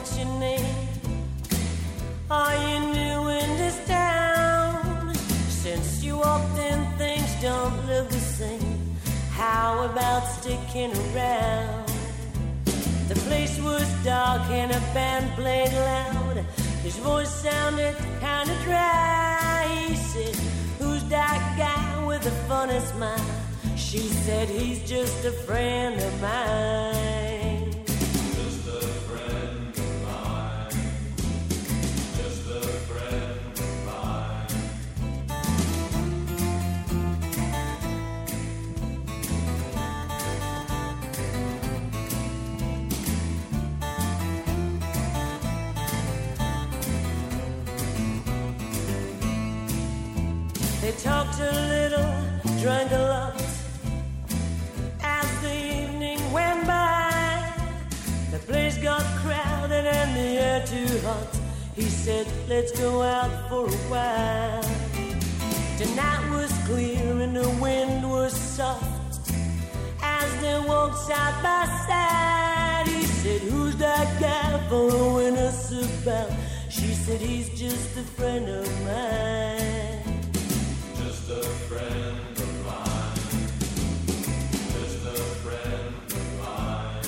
what's your name? Are you new in this town? Since you walked in, things don't look the same. How about sticking around? The place was dark and a band played loud. His voice sounded kind of dry. He said, who's that guy with the funny smile? She said, he's just a friend of mine. Just a friend of mine. Just a friend of mine. They talked a little, drank a lot. As the evening went by, the place got crowded and the air too hot. He said, let's go out for a while. Tonight was clear and the wind was soft. As they walked side by side, he said, who's that guy following us about? She said, he's just a friend of mine. Just a friend of mine. Just a friend of mine.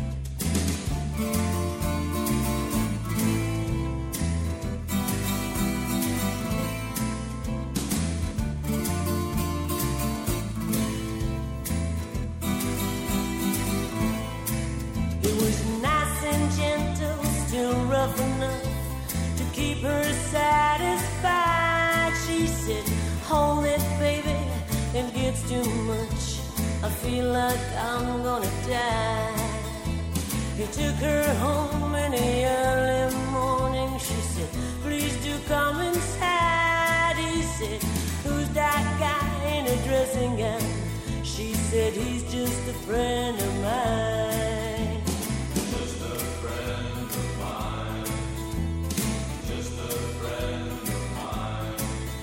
It was nice and gentle, still rough enough to keep her satisfied. She said, hold it, baby, it gets too much. I feel like I'm gonna die. He took her home in the early morning. She said, please do come inside. He said, who's that guy in a dressing gown? She said, he's just a friend of mine. Just a friend of mine. Just a friend of mine.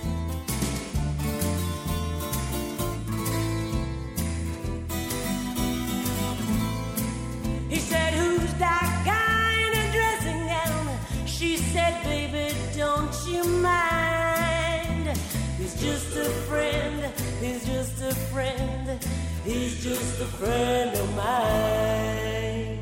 He said, who's that guy in a dressing gown? She said, baby, don't you mind? He's just a friend, he's just a friend, he's just a friend of mine.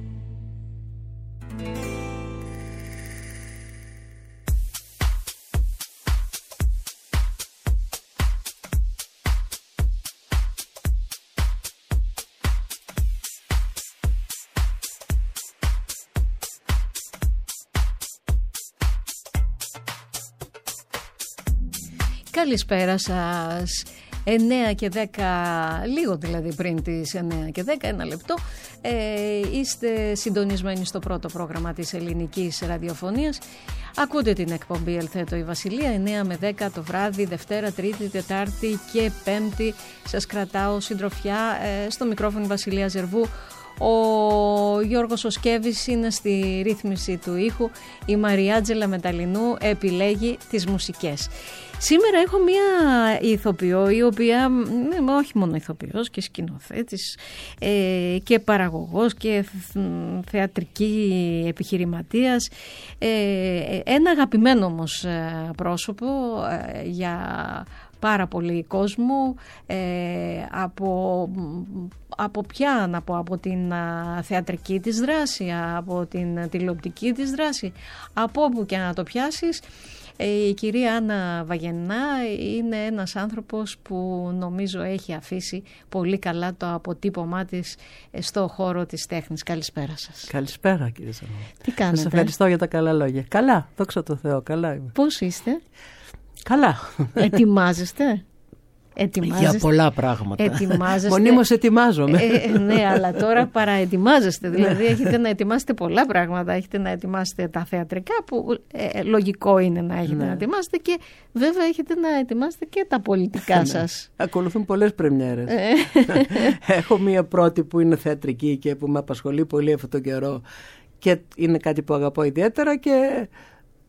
Καλησπέρα σας. 9 και 10, λίγο δηλαδή πριν τις 9 και 10, ένα λεπτό. Είστε συντονισμένοι στο πρώτο πρόγραμμα της ελληνικής ραδιοφωνίας. Ακούτε την εκπομπή Ελθέτω η Βασιλεία, 9 με 10 το βράδυ, Δευτέρα, Τρίτη, Τετάρτη και Πέμπτη. Σας κρατάω συντροφιά στο μικρόφωνο Βασιλεία Ζερβού. Ο Γιώργος Οσκέβης είναι στη ρύθμιση του ήχου. Η Μαριάτζελα Μεταλλινού επιλέγει τις μουσικές. Σήμερα έχω μία ηθοποιό, η οποία όχι μόνο ηθοποιός και σκηνοθέτης και παραγωγός και θεατρική επιχειρηματίας, ένα αγαπημένο όμως πρόσωπο για πάρα πολύ κόσμο, από ποια να πω, από την θεατρική της δράση, από την τηλεοπτική της δράση, από όπου και να το πιάσεις. Η κυρία Άννα Βαγενά είναι ένας άνθρωπος που νομίζω έχει αφήσει πολύ καλά το αποτύπωμά της στο χώρο της τέχνης. Καλησπέρα σας. Καλησπέρα κύριε Σαμώ. Τι κάνετε? Σας ευχαριστώ για τα καλά λόγια. Καλά, δόξα τω Θεώ, καλά είμαι. Πώς είστε? Καλά. Ετοιμάζεστε? Για πολλά πράγματα. Ετοιμάζεστε. Μονίμως ετοιμάζομαι. Ναι, αλλά τώρα παραετοιμάζεστε. Δηλαδή έχετε να ετοιμάσετε πολλά πράγματα. Έχετε να ετοιμάσετε τα θεατρικά που λογικό είναι να έχετε να ετοιμάσετε, και βέβαια έχετε να ετοιμάσετε και τα πολιτικά σας. Ακολουθούν πολλές πρεμιέρες. Έχω μία πρώτη που είναι θεατρική και που με απασχολεί πολύ αυτόν τον καιρό και είναι κάτι που αγαπώ ιδιαίτερα, και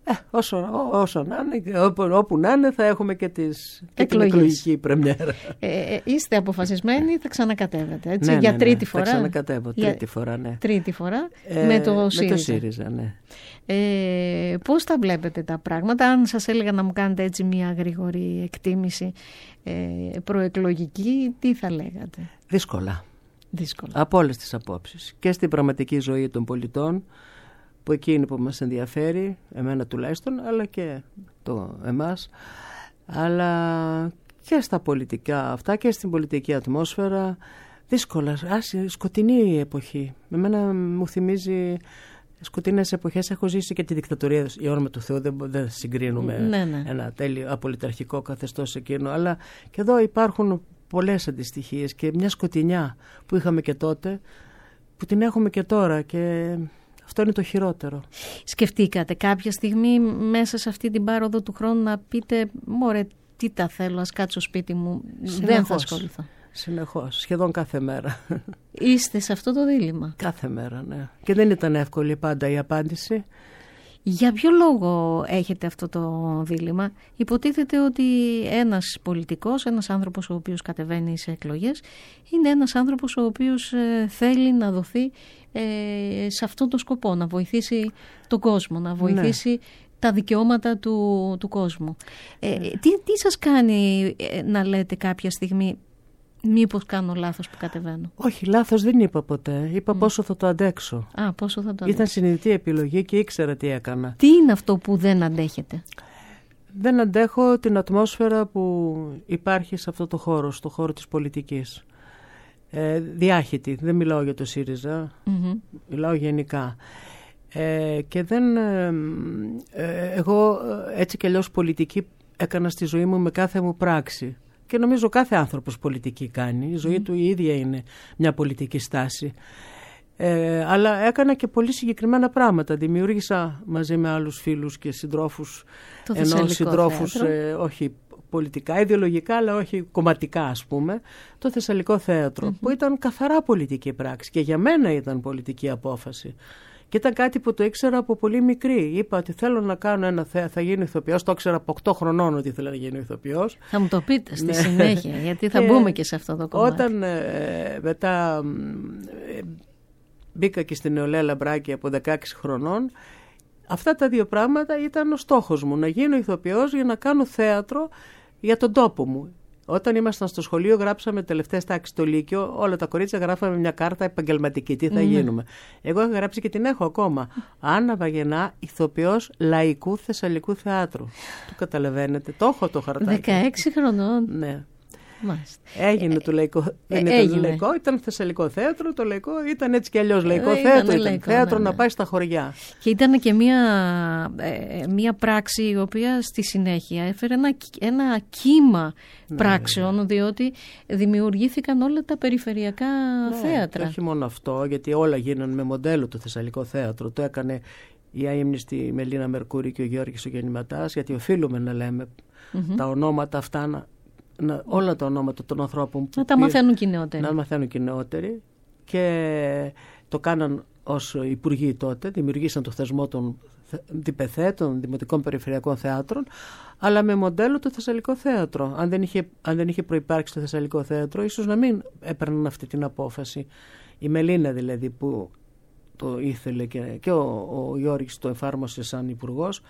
Όσο να είναι, όπου να είναι, θα έχουμε και την εκλογική πρεμιέρα. Είστε αποφασισμένοι, θα ξανακατέβετε, έτσι, για τρίτη φορά. Θα ξανακατέβω τρίτη φορά, ναι. Τρίτη φορά με το ΣΥΡΙΖΑ. Με το ΣΥΡΙΖΑ, ναι. Πώς τα βλέπετε τα πράγματα, αν σας έλεγα να μου κάνετε έτσι μια γρήγορη εκτίμηση προεκλογική, τι θα λέγατε? Δύσκολα. Δύσκολα. Από όλες τις απόψεις. Και στην πραγματική ζωή των πολιτών, που εκείνη που μας ενδιαφέρει, εμένα τουλάχιστον, αλλά και εμάς, αλλά και στα πολιτικά αυτά και στην πολιτική ατμόσφαιρα. Δύσκολα, σκοτεινή εποχή. Εμένα μου θυμίζει σκοτεινές εποχές. Έχω ζήσει και τη δικτατορία, η όνομα του Θεού, δεν συγκρίνουμε ένα τέλειο απολυταρχικό καθεστώς εκείνο, αλλά και εδώ υπάρχουν πολλές αντιστοιχίες και μια σκοτεινιά που είχαμε και τότε, που την έχουμε και τώρα, και αυτό είναι το χειρότερο. Σκεφτήκατε κάποια στιγμή μέσα σε αυτή την πάροδο του χρόνου να πείτε, μωρέ, τι τα θέλω, ας κάτσω σπίτι μου, δεν θα ασχοληθώ? Συνεχώς, σχεδόν κάθε μέρα. Είστε σε αυτό το δίλημμα? Κάθε μέρα, ναι. Και δεν ήταν εύκολη πάντα η απάντηση. Για ποιο λόγο έχετε αυτό το δίλημμα? Υποτίθεται ότι ένας πολιτικός, ένας άνθρωπος ο οποίος κατεβαίνει σε εκλογές, είναι ένας άνθρωπος ο οποίος θέλει να δοθεί σε αυτόν τον σκοπό, να βοηθήσει τον κόσμο, να βοηθήσει τα δικαιώματα του κόσμου. Τι σας κάνει να λέτε κάποια στιγμή, μήπως κάνω λάθος που κατεβαίνω? Όχι, λάθος δεν είπα ποτέ. Είπα πόσο θα το αντέξω. Πόσο θα το αντέξω. Ήταν συνειδητή επιλογή και ήξερα τι έκανα. Τι είναι αυτό που δεν αντέχετε? Δεν αντέχω την ατμόσφαιρα που υπάρχει σε αυτό το χώρο, στο χώρο της πολιτικής. Διάχυτη. Δεν μιλάω για το ΣΥΡΙΖΑ. Μιλάω γενικά. Και εγώ έτσι κι αλλιώς πολιτική έκανα στη ζωή μου με κάθε μου πράξη. Και νομίζω κάθε άνθρωπος πολιτική κάνει. Η ζωή του η ίδια είναι μια πολιτική στάση. Αλλά έκανα και πολύ συγκεκριμένα πράγματα. Δημιούργησα μαζί με άλλους φίλους και συντρόφους, όχι πολιτικά, ιδεολογικά, αλλά όχι κομματικά, ας πούμε, το Θεσσαλικό Θέατρο, που ήταν καθαρά πολιτική πράξη και για μένα ήταν πολιτική απόφαση. Και ήταν κάτι που το ήξερα από πολύ μικρή. Είπα ότι θέλω να κάνω θα γίνω ηθοποιός. Το ήξερα από 8 χρονών ότι ήθελα να γίνω ηθοποιός. Θα μου το πείτε στη συνέχεια, γιατί θα μπούμε και σε αυτό το κομμάτι. Όταν μετά μπήκα και στην Νεολαία Λαμπράκη από 16 χρονών, αυτά τα δύο πράγματα ήταν ο στόχος μου. Να γίνω ηθοποιός για να κάνω θέατρο για τον τόπο μου. Όταν ήμασταν στο σχολείο, γράψαμε τελευταίες τάξεις στο Λύκειο. Όλα τα κορίτσια γράφαμε μια κάρτα επαγγελματική. Τι θα γίνουμε. Εγώ είχα γράψει και την έχω ακόμα. Άννα Βαγενά, ηθοποιός Λαϊκού Θεσσαλικού Θεάτρου. Το καταλαβαίνετε. Το έχω το χαρτάκι. 16 χρονών. Ναι. Μάλιστα. Έγινε το λαϊκό. Δεν ήταν λαϊκό, ήταν Θεσσαλικό Θέατρο. Το λαϊκό ήταν έτσι κι αλλιώς λαϊκό θέατρο. Ήταν θέατρο να πάει στα χωριά. Και ήταν και μια πράξη η οποία στη συνέχεια έφερε ένα κύμα πράξεων, διότι δημιουργήθηκαν όλα τα περιφερειακά θέατρα. Και όχι μόνο αυτό, γιατί όλα γίνανε με μοντέλο το Θεσσαλικό Θέατρο. Το έκανε η αείμνηστη Μελίνα Μερκούρη και ο Γιώργης ο Γεννηματάς, γιατί οφείλουμε να λέμε τα ονόματα αυτά, όλα τα ονόματα των ανθρώπων να τα μαθαίνουν και οι νεότεροι. Να μαθαίνουν και οι νεότεροι. Και το κάναν ως υπουργοί τότε, δημιουργήσαν το θεσμό των ΔΠΘ, των Δημοτικών Περιφερειακών Θεάτρων, αλλά με μοντέλο το Θεσσαλικό Θέατρο. Αν δεν είχε προϋπάρξει το Θεσσαλικό Θέατρο, ίσως να μην έπαιρναν αυτή την απόφαση. Η Μελίνα δηλαδή που το ήθελε και ο Γιώργης το εφάρμοσε σαν υπουργός.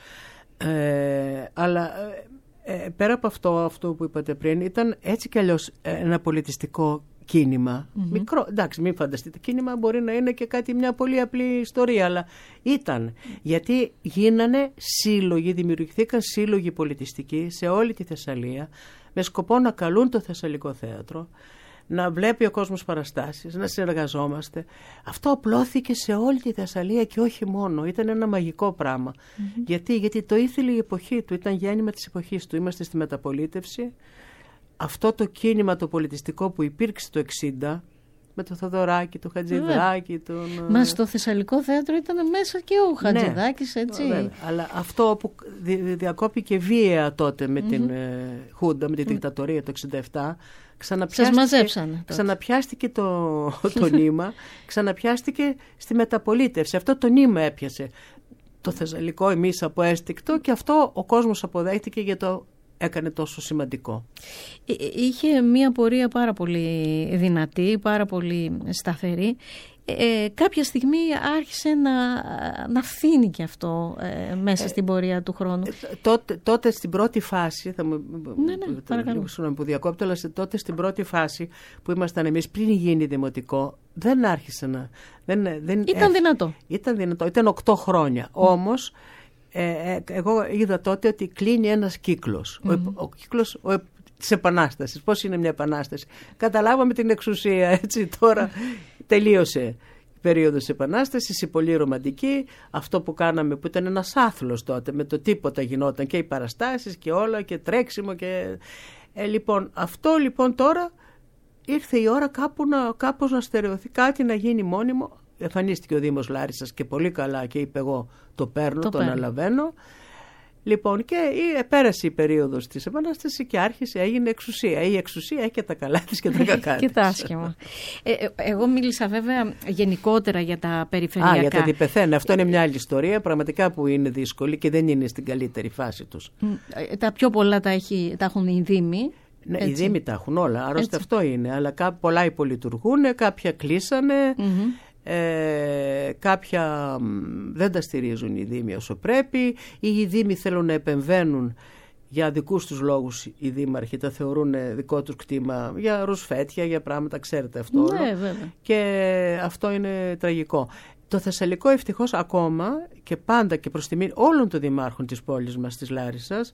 Αλλά πέρα από αυτό που είπατε πριν, ήταν έτσι κι αλλιώς ένα πολιτιστικό κίνημα. Μικρό, εντάξει, μην φανταστείτε. Κίνημα μπορεί να είναι και μια πολύ απλή ιστορία, αλλά ήταν. Γιατί δημιουργηθήκαν σύλλογοι πολιτιστικοί σε όλη τη Θεσσαλία, με σκοπό να καλούν το Θεσσαλικό Θέατρο, να βλέπει ο κόσμος παραστάσεις, να συνεργαζόμαστε. Αυτό απλώθηκε σε όλη τη Θεσσαλία και όχι μόνο. Ήταν ένα μαγικό πράγμα. Γιατί το ήθελε η εποχή του, ήταν γέννημα της εποχής του. Είμαστε στη μεταπολίτευση. Αυτό το κίνημα το πολιτιστικό που υπήρξε το 60, με το Θοδωράκη, το Χατζηδάκη. Μα στο Θεσσαλικό Θέατρο ήταν μέσα και ο Χατζηδάκης, έτσι. Αλλά αυτό που διακόπηκε βίαια τότε με την Χούντα, με την δικτατορία το 67, ξαναπιάστηκε το νήμα, ξαναπιάστηκε στη μεταπολίτευση. Αυτό το νήμα έπιασε. το Θεσσαλικό εμείς από αίσθηκτο, και αυτό ο κόσμος αποδέχτηκε γιατί το έκανε τόσο σημαντικό. Είχε μία πορεία πάρα πολύ δυνατή, πάρα πολύ σταθερή. Κάποια στιγμή άρχισε να φθήνει και αυτό μέσα στην πορεία του χρόνου. Τότε στην πρώτη φάση, θα μου παρακαλώ. που διακόπτω, αλλά τότε στην πρώτη φάση που ήμασταν εμείς πριν γίνει δημοτικό, δεν άρχισε να... Ήταν δυνατό. Ήταν 8 χρόνια. Όμως, εγώ είδα τότε ότι κλείνει ένας κύκλος. Ο κύκλος της Επανάστασης. Πώς είναι μια Επανάσταση? Καταλάβαμε την εξουσία, έτσι, τώρα τελείωσε η περίοδος Επανάστασης, η πολύ ρομαντική, αυτό που κάναμε, που ήταν ένας άθλος τότε, με το τίποτα γινόταν, και οι παραστάσεις και όλα και τρέξιμο και... λοιπόν, αυτό λοιπόν τώρα ήρθε η ώρα κάπως να στερεωθεί, κάτι να γίνει μόνιμο. Εμφανίστηκε ο Δήμος Λάρισσας και πολύ καλά και είπε εγώ το παίρνω, το αναλαβαίνω. Λοιπόν, και πέρασε η περίοδος της Επανάστασης και έγινε εξουσία. Η εξουσία έχει και τα καλά της και τα κακά της. Και τα άσχημα. Εγώ μίλησα βέβαια γενικότερα για τα περιφερειακά. Για τα διπεθένα. Αυτό είναι μια άλλη ιστορία, πραγματικά, που είναι δύσκολη και δεν είναι στην καλύτερη φάση τους. Τα πιο πολλά τα έχουν οι Δήμοι. Ναι, οι Δήμοι τα έχουν όλα, άρρωστα αυτό είναι. Αλλά πολλά υπολειτουργούν, κάποια κλείσανε. Κάποια δεν τα στηρίζουν οι Δήμοι όσο πρέπει, ή οι Δήμοι θέλουν να επεμβαίνουν για δικούς τους λόγους. Οι δήμαρχοι τα θεωρούν δικό τους κτήμα, για ρουσφέτια, για πράγματα, ξέρετε αυτό όλο. Και αυτό είναι τραγικό. Το Θεσσαλικό ευτυχώς ακόμα και πάντα και προς τιμή όλων των δημάρχων της πόλης μας, της Λάρισσας,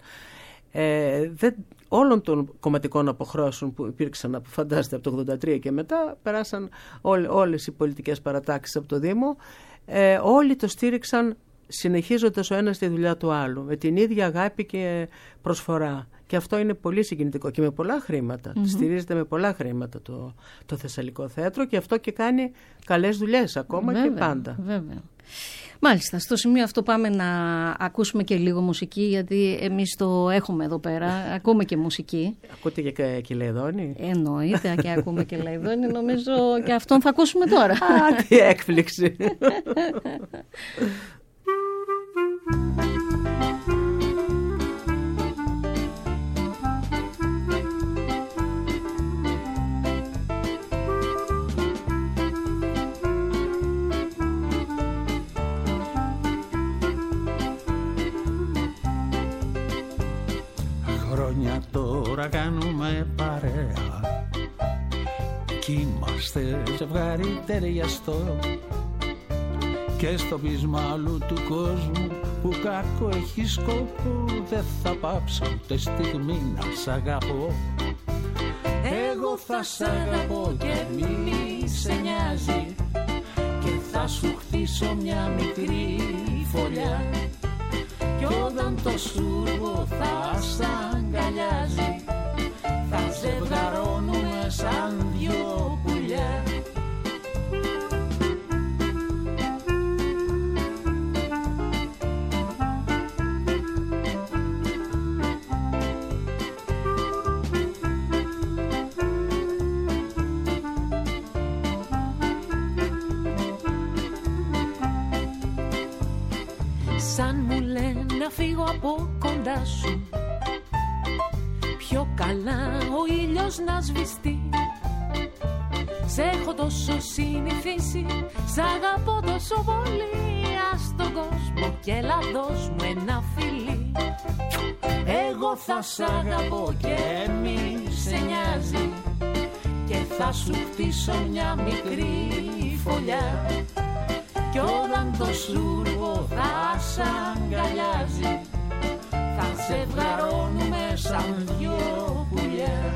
όλων των κομματικών αποχρώσεων που υπήρξαν, φαντάζεστε, από το 1983 και μετά, περάσαν όλες οι πολιτικές παρατάξεις από το Δήμο, όλοι το στήριξαν συνεχίζοντας ο ένας τη δουλειά του άλλου, με την ίδια αγάπη και προσφορά. Και αυτό είναι πολύ συγκινητικό και με πολλά χρήματα. Στηρίζεται με πολλά χρήματα το Θεσσαλικό Θέατρο, και αυτό και κάνει καλές δουλειές ακόμα, βέβαια, και πάντα. Βέβαια. Μάλιστα, στο σημείο αυτό πάμε να ακούσουμε και λίγο μουσική, γιατί εμείς το έχουμε εδώ πέρα, ακούμε και μουσική. Ακούτε και Λαϊδόνη? Εννοείται, και ακούμε και Λαϊδόνη, νομίζω και αυτόν θα ακούσουμε τώρα. Τι έκπληξη! Χρόνια τώρα κάνουμε παρέα κι είμαστε ζευγάρι ταιριαστό, και στο πείσμα άλλου του κόσμου που κάκο έχει σκοπό, δεν θα πάψω ούτε στιγμή να σ' αγαπώ. Εγώ θα σ' αγαπώ και μη σε νοιάζει, και θα σου χτίσω μια μικρή φωλιά, κι όταν το σούργο θα σ' αγκαλιάζει, θα ζευγαρώνουμε σαν δυο πουλιά. Σαν μου λένε να φύγω από κοντά σου, πιο καλά ο ήλιος να σβηστεί. Σ' έχω τόσο συνηθίσει, σ' αγαπώ τόσο πολύ. Ας τον κόσμο και έλα δώσ' μου ένα φιλί. Εγώ θα σ' αγαπώ και μη σε νοιάζει, και θα σου χτίσω μια μικρή φωλιά, κι όταν το σούργο θα σ' αγκαλιάζει, θα ζευγαρώνουμε σαν δυο πουλιά.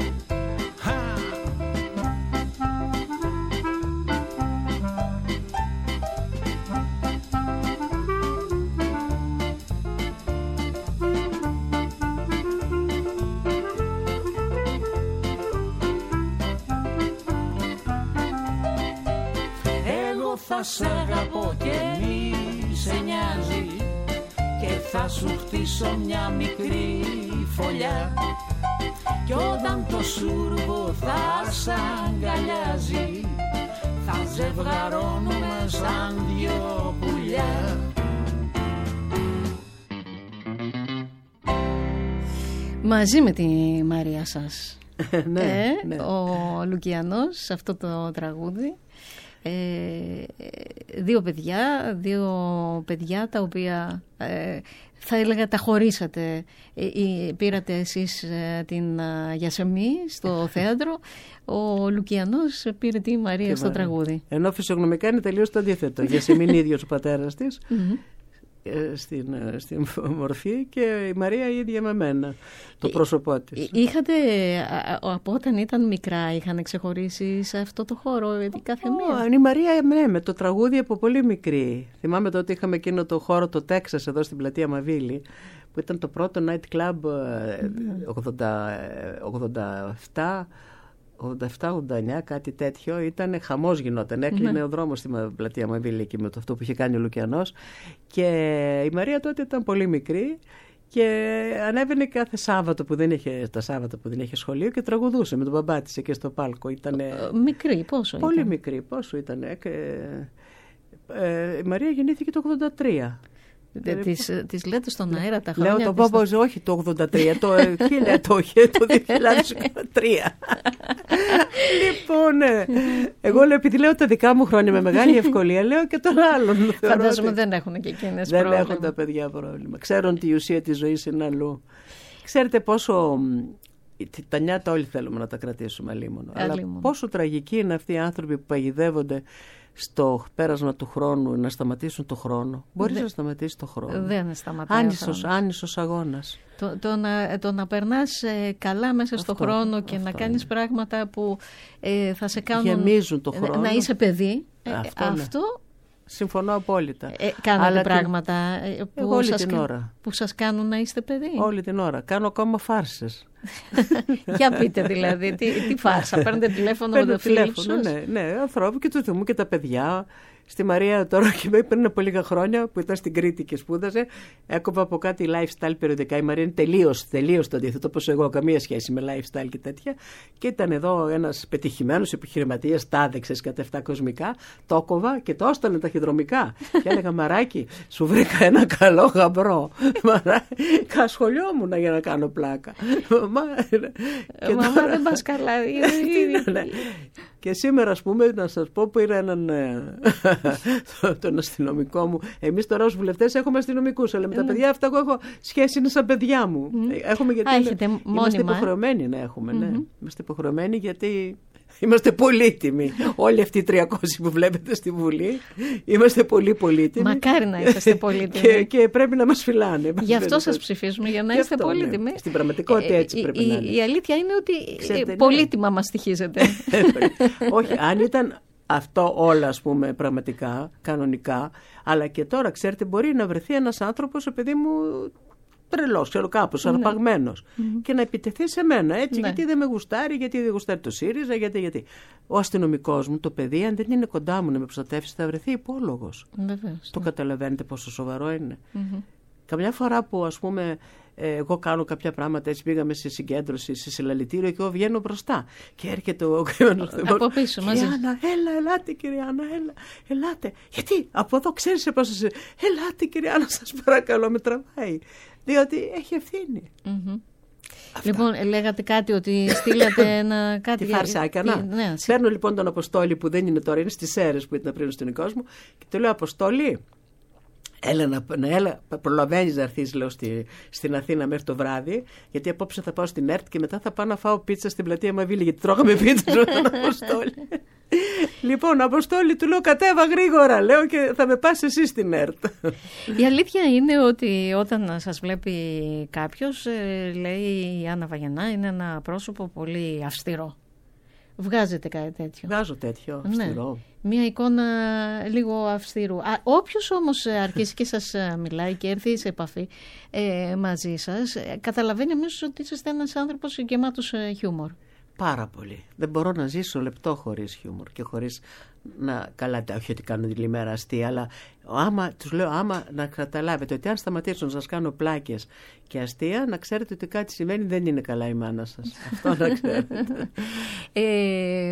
Θα σ' αγαπώ και μη σε νοιάζει, και θα σου χτίσω μια μικρή φωλιά, κι όταν το σούργο θα σ' αγκαλιάζει, θα ζευγαρώνουμε σαν δυο πουλιά. Μαζί με τη Μαρία σας. Ναι, ναι. Ο Λουκιανός σε αυτό το τραγούδι. Δύο παιδιά τα οποία θα έλεγα τα χωρίσατε. Πήρατε εσείς την Γιασεμί στο θέατρο, ο Λουκιανός πήρε τη Μαρία στο τραγούδι. Ενώ φυσιογνωμικά είναι τελείως το αντίθετο. Γιασεμί είναι ίδιος ο πατέρας της στην μορφή και η Μαρία η ίδια με μένα, το πρόσωπό της. Είχατε, από όταν ήταν μικρά, είχαν ξεχωρίσει σε αυτό το χώρο κάθε μία? Η Μαρία με το τραγούδι από πολύ μικρή. Θυμάμαι τότε είχαμε εκείνο το χώρο, το Τέξας, εδώ στην πλατεία Μαβίλη, που ήταν το πρώτο night club 87-89, κάτι τέτοιο. Ήταν χαμός, γινόταν. Έκλεινε ο δρόμος στην πλατεία Μαβίλη εκεί με το αυτό που είχε κάνει ο Λουκιανός. Και η Μαρία τότε ήταν πολύ μικρή και ανέβαινε κάθε Σάββατο που δεν είχε σχολείο και τραγουδούσε με τον μπαμπά της εκεί στο πάλκο. Μικρή, πόσο πολύ ήταν? μικρή, πόσο ήταν. Η Μαρία γεννήθηκε το 83. Της λέτε στον αέρα τα χρόνια? Λέω το πόπο, όχι το 83, το 2013. Λοιπόν, εγώ λέω, επειδή λέω τα δικά μου χρόνια με μεγάλη ευκολία, λέω και τον άλλον. Φαντάζομαι δεν έχουν και εκείνες πρόβλημα. Δεν έχουν τα παιδιά πρόβλημα. Ξέρουν ότι η ουσία της ζωής είναι αλλού. Ξέρετε πόσο... Τα νιάτα όλοι θέλουμε να τα κρατήσουμε αλίμονο. Αλλά πόσο τραγικοί είναι αυτοί οι άνθρωποι που παγιδεύονται στο πέρασμα του χρόνου, να σταματήσουν το χρόνο. Μπορείς να σταματήσεις το χρόνο. Δεν σταματάει. Άνισος αγώνας. Το να περνάς καλά μέσα στο χρόνο και να κάνεις πράγματα που θα σε κάνουν γεμίζουν το χρόνο. Να είσαι παιδί. Αυτό συμφωνώ απόλυτα. Κάνετε πράγματα που σας κάνουν να είστε παιδί? Όλη την ώρα. Κάνω ακόμα φάρσες. Για πείτε δηλαδή, τι φάρσα? Παίρνετε τηλέφωνο με το φίλο σας? Ναι, ανθρώπου και του θυμού και τα παιδιά. Στη Μαρία τώρα και πριν από λίγα χρόνια που ήταν στην Κρήτη και σπούδαζε, έκοβα από κάτι lifestyle περιοδικά. Η Μαρία είναι τελείως το αντίθετο, όπως εγώ, καμία σχέση με lifestyle και τέτοια. Και ήταν εδώ ένας πετυχημένος επιχειρηματίας, τα άδεξες κατά 7 κοσμικά. Το έκοβα και το έστελνε ταχυδρομικά. Και έλεγα, Μαράκι, σου βρήκα ένα καλό γαμπρό. Μαράκι, ασχολιόμουν για να κάνω πλάκα. Μαμά, δεν πας καλά. Και σήμερα, ας πούμε, να σας πω, πήρα τον αστυνομικό μου. Εμείς τώρα ως βουλευτές έχουμε αστυνομικούς, αλλά με τα παιδιά αυτά εγώ έχω σχέση, είναι σαν παιδιά μου. Έχουμε, γιατί είμαστε υποχρεωμένοι να έχουμε. Ναι. Είμαστε υποχρεωμένοι γιατί είμαστε πολύτιμοι. Όλοι αυτοί οι 300 που βλέπετε στη Βουλή είμαστε πολύ πολύτιμοι. Μακάρι να είστε πολύτιμοι. Και πρέπει να μας φυλάνε. Γι' αυτό σας ψηφίζουμε, για να είστε πολύτιμοι. Ναι. Στην πραγματικότητα έτσι πρέπει να είναι. Η αλήθεια είναι ότι πολύτιμα μας στοιχίζετε. Όχι, αν ήταν αυτό όλα, ας πούμε, πραγματικά, κανονικά, αλλά και τώρα, ξέρετε, μπορεί να βρεθεί ένας άνθρωπος, παιδί μου, τρελός, ξέρω, κάπως αρπαγμένος και να επιτεθεί σε μένα, έτσι, γιατί δεν με γουστάρει, γιατί δεν γουστάρει το ΣΥΡΙΖΑ, γιατί. Ο αστυνομικός μου, το παιδί, αν δεν είναι κοντά μου να με προστατεύσει, θα βρεθεί υπόλογος. Το καταλαβαίνετε πόσο σοβαρό είναι? Καμιά φορά που, ας πούμε, εγώ κάνω κάποια πράγματα, έτσι πήγαμε σε συγκέντρωση, σε συλλαλητήριο και εγώ βγαίνω μπροστά. Και έρχεται ο κρυμμένος από πίσω μαζί. Άννα, ελάτε κυρία Άννα, ελάτε. Γιατί από εδώ ξέρεις σε πόσο ελάτε κυρία Άννα, σας παρακαλώ, με τραβάει. Διότι έχει ευθύνη. Λοιπόν, λέγατε κάτι, ότι στείλατε ένα κάτι. Τι φάρσα έκανα? Ναι, παίρνω λοιπόν τον Αποστόλη που δεν είναι τώρα, είναι στις Σέρρες που ήταν πριν ο αστυνομικός μου και του λέω, Αποστόλη, έλα, προλαβαίνεις να έρθεις, λέω, στην Αθήνα μέχρι το βράδυ, γιατί απόψε θα πάω στην ΕΡΤ και μετά θα πάω να φάω πίτσα στην πλατεία Μαβίλη, γιατί τρώγαμε πίτσα με τον Αποστόλη. Λοιπόν, Αποστόλη, του λέω, κατέβα γρήγορα, λέω, και θα με πας εσύ στην ΕΡΤ. Η αλήθεια είναι ότι όταν σας βλέπει κάποιος, λέει η Άννα Βαγενά είναι ένα πρόσωπο πολύ αυστηρό. Βγάζετε κάτι τέτοιο? Βγάζω τέτοιο αυστηρό. Ναι. Μια εικόνα λίγο αυστηρού. Όποιος όμως αρχίσει και σας μιλάει και έρθει σε επαφή μαζί σας, καταλαβαίνει αμέσως ότι είστε ένας άνθρωπος γεμάτος χιούμορ. Πάρα πολύ. Δεν μπορώ να ζήσω λεπτό χωρίς χιούμορ και χωρίς να. Καλά, όχι ότι κάνω τη λιμέρα αστεία, αλλά τους λέω, άμα να καταλάβετε ότι αν σταματήσω να σας κάνω πλάκες και αστεία, να ξέρετε ότι κάτι συμβαίνει, δεν είναι καλά η μάνα σας. Αυτό να ξέρετε.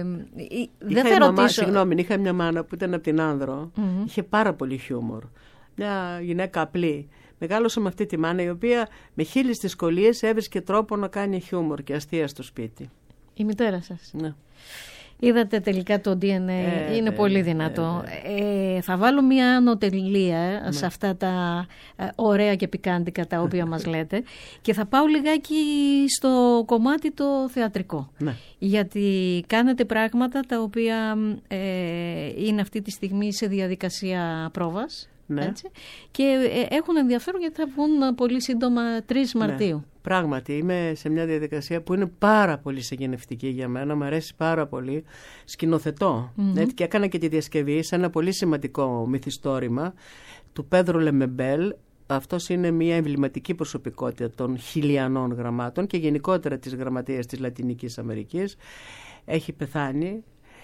Δεν θα ρωτήσω. Συγγνώμη, είχα μια μάνα που ήταν από την Άνδρο, είχε πάρα πολύ χιούμορ. μια γυναίκα απλή. Μεγάλωσα με αυτή τη μάνα, η οποία με χίλιες δυσκολίες έβρισκε τρόπο να κάνει χιούμορ και αστεία στο σπίτι. Η μητέρα σας. Ναι. Είδατε τελικά το DNA, είναι πολύ δυνατό. Θα βάλω μια ανωτελεία σε αυτά τα ωραία και πικάντικα τα οποία μας λέτε και θα πάω λιγάκι στο κομμάτι το θεατρικό. Ναι. Γιατί κάνετε πράγματα τα οποία είναι αυτή τη στιγμή σε διαδικασία πρόβας. Ναι. Έτσι, και έχουν ενδιαφέρον γιατί θα βγουν πολύ σύντομα 3 Μαρτίου. Ναι. Πράγματι, είμαι σε μια διαδικασία που είναι πάρα πολύ συγκινητική για μένα. Μου αρέσει πάρα πολύ. Σκηνοθετώ. Έτσι, και έκανα και τη διασκευή σε ένα πολύ σημαντικό μυθιστόρημα του Πέδρο Λεμεμπέλ. Αυτός είναι μια εμβληματική προσωπικότητα των χιλιανών γραμμάτων και γενικότερα της γραμματείας της Λατινικής Αμερικής. Έχει πεθάνει.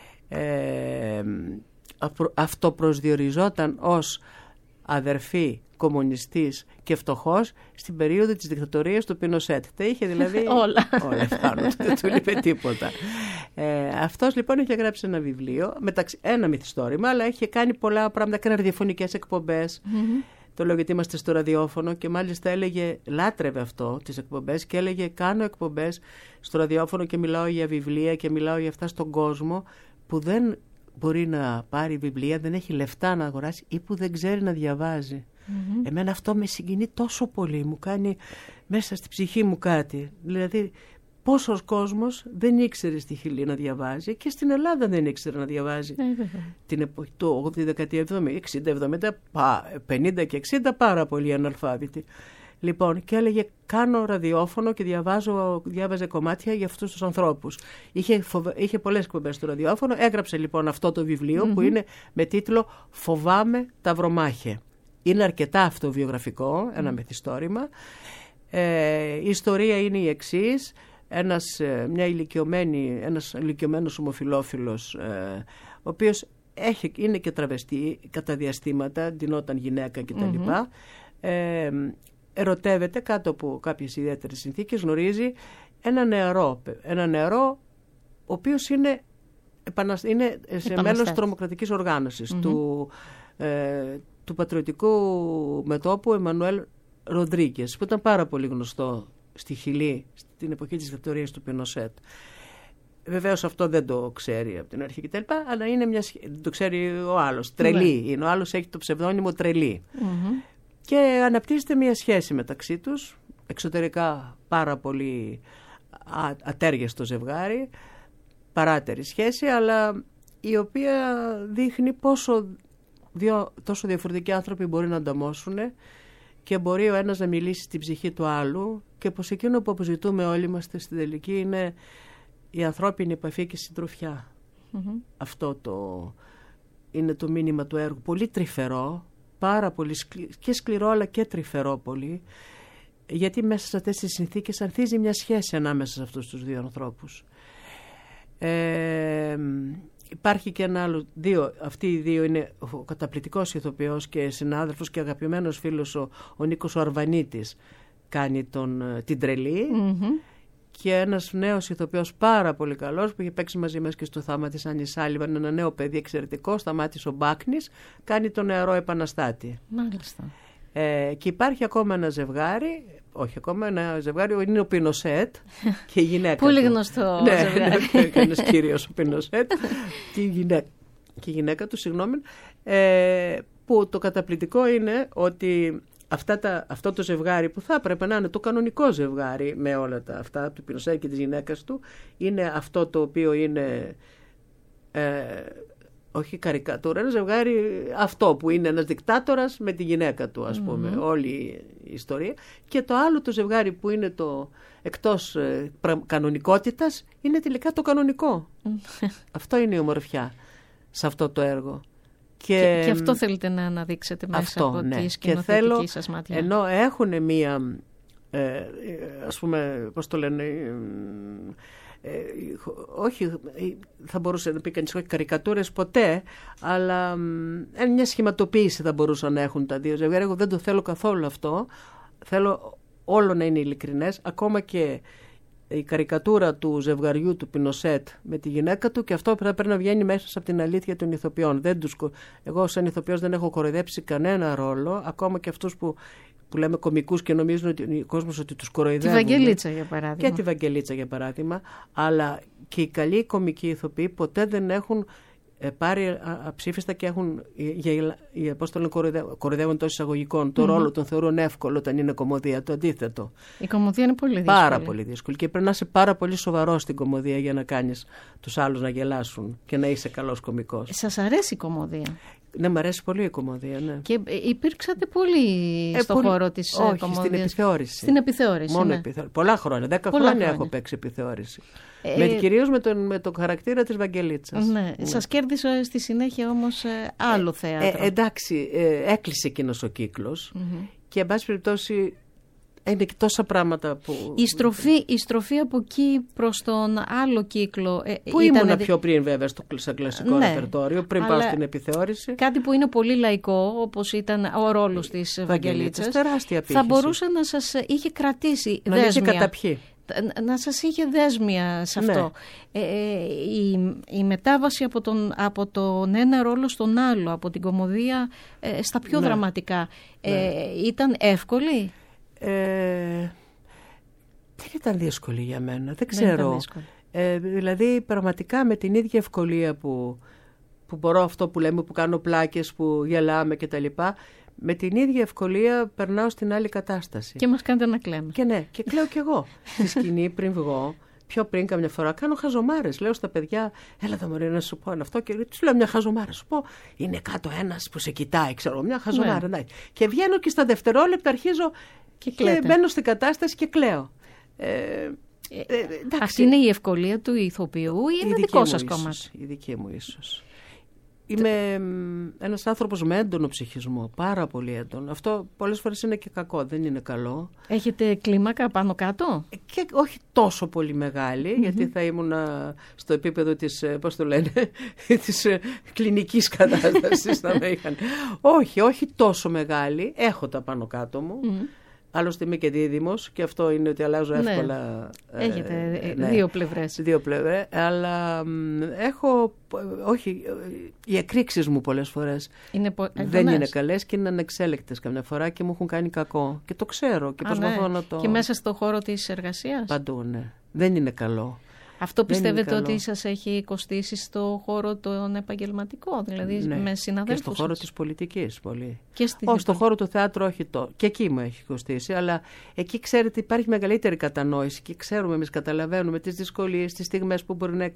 Αυτοπροσδιοριζόταν ως αδερφή κομμουνιστής και φτωχός στην περίοδο της δικτατορίας του Πινοσέτ. Τα είχε δηλαδή όλα επάνω του, δεν του λείπε τίποτα. Αυτός λοιπόν είχε γράψει ένα βιβλίο, ένα μυθιστόρημα, αλλά είχε κάνει πολλά πράγματα, έκανε ραδιοφωνικές εκπομπές. Το λέω γιατί είμαστε στο ραδιόφωνο και μάλιστα λάτρευε αυτό τις εκπομπές και έλεγε κάνω εκπομπές στο ραδιόφωνο και μιλάω για βιβλία και μιλάω για αυτά στον κόσμο που δεν μπορεί να πάρει βιβλία, δεν έχει λεφτά να αγοράσει ή που δεν ξέρει να διαβάζει. Εμένα αυτό με συγκινεί τόσο πολύ, μου κάνει μέσα στη ψυχή μου κάτι. Δηλαδή πόσος κόσμος δεν ήξερε στη Χιλή να διαβάζει και στην Ελλάδα δεν ήξερε να διαβάζει. Την εποχή του 80, δεκαετία 70, 60, 70, 50 και 60 πάρα πολύ αναλφάβητοι. Λοιπόν, και έλεγε κάνω ραδιόφωνο και διάβαζε κομμάτια για αυτούς τους ανθρώπους. Είχε πολλές εκπομπές στο ραδιόφωνο. Έγραψε λοιπόν αυτό το βιβλίο που είναι με τίτλο «Φοβάμαι τα βρωμάχια». Είναι αρκετά αυτοβιογραφικό, ένα μυθιστόρημα. Η ιστορία είναι η εξής. Ένας ηλικιωμένος ομοφυλόφιλος, ο οποίος είναι και τραβεστή κατά διαστήματα, ντυνόταν γυναίκα κτλ. Ερωτεύεται κάτω από κάποιες ιδιαίτερες συνθήκες, γνωρίζει ένα νεαρό ο οποίος είναι σε μέλος τρομοκρατικής οργάνωσης του πατριωτικού μετώπου Εμμανουέλ Ροντρίγκες, που ήταν πάρα πολύ γνωστό στη Χιλή στην εποχή της δικτατορίας του Πινοσέτ. Βεβαίως αυτό δεν το ξέρει από την αρχή κτλ. Αλλά το ξέρει ο άλλος. Τρελή είναι. Ο άλλος έχει το ψευδόνυμο Τρελή. Και αναπτύσσεται μια σχέση μεταξύ τους, εξωτερικά πάρα πολύ ατέριαστο ζευγάρι, παράτερη σχέση, αλλά η οποία δείχνει πόσο τόσο διαφορετικοί άνθρωποι μπορεί να ανταμώσουν και μπορεί ο ένας να μιλήσει στην ψυχή του άλλου και πως εκείνο που αποζητούμε όλοι μας στην τελική είναι η ανθρώπινη επαφή και συντροφιά. Αυτό είναι το μήνυμα του έργου. Πολύ τρυφερό, πάρα πολύ και σκληρό αλλά και τρυφερό πολύ, γιατί μέσα σε αυτές τις συνθήκες ανθίζει μια σχέση ανάμεσα σε αυτούς τους δύο ανθρώπους. Υπάρχει και ένα άλλο, αυτοί οι δύο είναι ο καταπληκτικός ηθοποιός και συνάδελφος και αγαπημένος φίλος ο Νίκος ο Αρβανίτης, κάνει την Τρελή, και ένας νέος ηθοποιός πάρα πολύ καλός που είχε παίξει μαζί μας και στο Θάμα της Άννης Σάλιβαν, ένα νέο παιδί εξαιρετικό, Σταμάτης ο Μπάκνης, κάνει τον νεαρό επαναστάτη. Μάλιστα. Και υπάρχει ακόμα ένα ζευγάρι, ένα ζευγάρι, είναι ο Πινοσέτ και η γυναίκα πολύ γνωστό ζευγάρι. Ναι, ένας κύριος ο Πινοσέτ και η γυναίκα του, που το καταπληκτικό είναι ότι αυτό το ζευγάρι που θα έπρεπε να είναι το κανονικό ζευγάρι με όλα αυτά του Πινοσέτ και της γυναίκας του, είναι αυτό το οποίο είναι όχι καρικατούρα, ένα ζευγάρι αυτό που είναι ένας δικτάτορας με τη γυναίκα του, ας πούμε, όλη η ιστορία. Και το άλλο το ζευγάρι που είναι το εκτός κανονικότητας είναι τελικά το κανονικό. Αυτό είναι η ομορφιά σε αυτό το έργο. Και αυτό θέλετε να αναδείξετε μέσα από τη σκηνοθετική σας μάτια. Ενώ έχουν μία, ας πούμε, πώς το λένε, όχι, θα μπορούσε να πει κανείς όχι καρικατούρες ποτέ, αλλά μια σχηματοποίηση θα μπορούσαν να έχουν τα δύο ζευγάρια. Εγώ δεν το θέλω καθόλου αυτό. Θέλω όλο να είναι ειλικρινές, ακόμα και η καρικατούρα του ζευγαριού του Πινοσέτ με τη γυναίκα του, και αυτό πρέπει να βγαίνει μέσα από την αλήθεια των ηθοποιών. Εγώ σαν ηθοποιός δεν έχω κοροϊδέψει κανένα ρόλο, ακόμα και αυτούς που λέμε κωμικούς και νομίζουν ότι ο κόσμος ότι τους κοροϊδεύουν. Τη Βαγγελίτσα για παράδειγμα. Και τη Βαγγελίτσα για παράδειγμα. Αλλά και οι καλοί κωμικοί ηθοποιοί ποτέ δεν έχουν πάρει αψήφιστα και έχουν, πώς το λένε, κοροϊδεύουν τόσο εισαγωγικών. Το ρόλο τον θεωρούν εύκολο όταν είναι κωμωδία. Το αντίθετο. Η κωμωδία είναι πολύ δύσκολη. Πάρα πολύ δύσκολη. Και πρέπει να είσαι πάρα πολύ σοβαρός στην κωμωδία για να κάνεις τους άλλους να γελάσουν και να είσαι καλός κωμικός. Σας αρέσει η κωμωδία? Ναι, μου αρέσει πολύ η κωμωδία, ναι. Και υπήρξατε πολύ στον χώρο της κωμωδίας. Στην επιθεώρηση. Στην επιθεώρηση. Μόνο ναι. επιθεώρηση. Πολλά χρόνια. 10 χρόνια έχω παίξει επιθεώρηση. Κυρίως με τον χαρακτήρα της Βαγγελίτσας. Ναι. Σας κέρδισε στη συνέχεια όμως άλλο θέατρο. Εντάξει, έκλεισε εκείνος ο κύκλος και εν πάση περιπτώσει είναι και τόσα πράγματα που... Η στροφή από εκεί προς τον άλλο κύκλο... που ήμουνα πιο πριν βέβαια στο κλασικό ρεπερτόριο, πριν πάω στην επιθεώρηση. Κάτι που είναι πολύ λαϊκό, όπως ήταν ο ρόλος της Βαγγελίτσας, τεράστια απήχηση. θα μπορούσε να σας είχε κρατήσει να δέσμια. Καταπιεί. Να σας είχε δέσμια σε αυτό. Ναι. Η μετάβαση από τον ένα ρόλο στον άλλο, από την κωμωδία στα πιο δραματικά, ήταν εύκολη? Δεν ήταν δύσκολη για μένα, δεν ξέρω. Δηλαδή πραγματικά με την ίδια ευκολία που μπορώ αυτό που λέμε, που κάνω πλάκες, που γελάμε κτλ. Με την ίδια ευκολία περνάω στην άλλη κατάσταση. Και μας κάνετε να κλαίμε. Και ναι, και κλαίω κι εγώ. Στη σκηνή πριν βγω, πιο πριν καμιά φορά, κάνω χαζομάρες. Λέω στα παιδιά, έλα θα μωρή να σου πω αυτό. Και τους λέω μια χαζομάρα. Σου πω, είναι κάτω ένας που σε κοιτάει, ξέρω, μια χαζομάρα. Ναι. Και βγαίνω και στα δευτερόλεπτα αρχίζω και μπαίνω στην κατάσταση και κλαίω. Αυτή είναι η ευκολία του ηθοποιού ή είναι δικό σας κομμάτι? Η δική μου ίσως. Είμαι ένας άνθρωπος με έντονο ψυχισμό, πάρα πολύ έντονο. Αυτό πολλές φορές είναι και κακό, δεν είναι καλό. Έχετε κλίμακα πάνω κάτω? Και όχι τόσο πολύ μεγάλη, γιατί θα ήμουν στο επίπεδο της, πώς το λένε, της κλινικής κατάστασης. Όχι τόσο μεγάλη, έχω τα πάνω κάτω μου. Άλλωστε είμαι και δίδυμος και αυτό είναι ότι αλλάζω εύκολα. Έχετε δύο πλευρές. Δύο πλευρές, αλλά έχω, όχι, οι εκρήξεις μου πολλές φορές δεν είναι καλές και είναι ανεξέλεκτες καμιά φορά και μου έχουν κάνει κακό. Και το ξέρω και προσπαθώ να το... Και μέσα στο χώρο της εργασίας? Παντού, ναι. Δεν είναι καλό. Αυτό πιστεύετε ότι σας έχει κοστίσει στο χώρο τον επαγγελματικό, δηλαδή με συναδέλφους? Και στο χώρο της πολιτικής πολύ. Όχι, στο χώρο του θεάτρου όχι το. Και εκεί μου έχει κοστίσει, αλλά εκεί ξέρετε υπάρχει μεγαλύτερη κατανόηση και ξέρουμε εμείς, καταλαβαίνουμε τις δυσκολίες, τις στιγμές που μπορεί να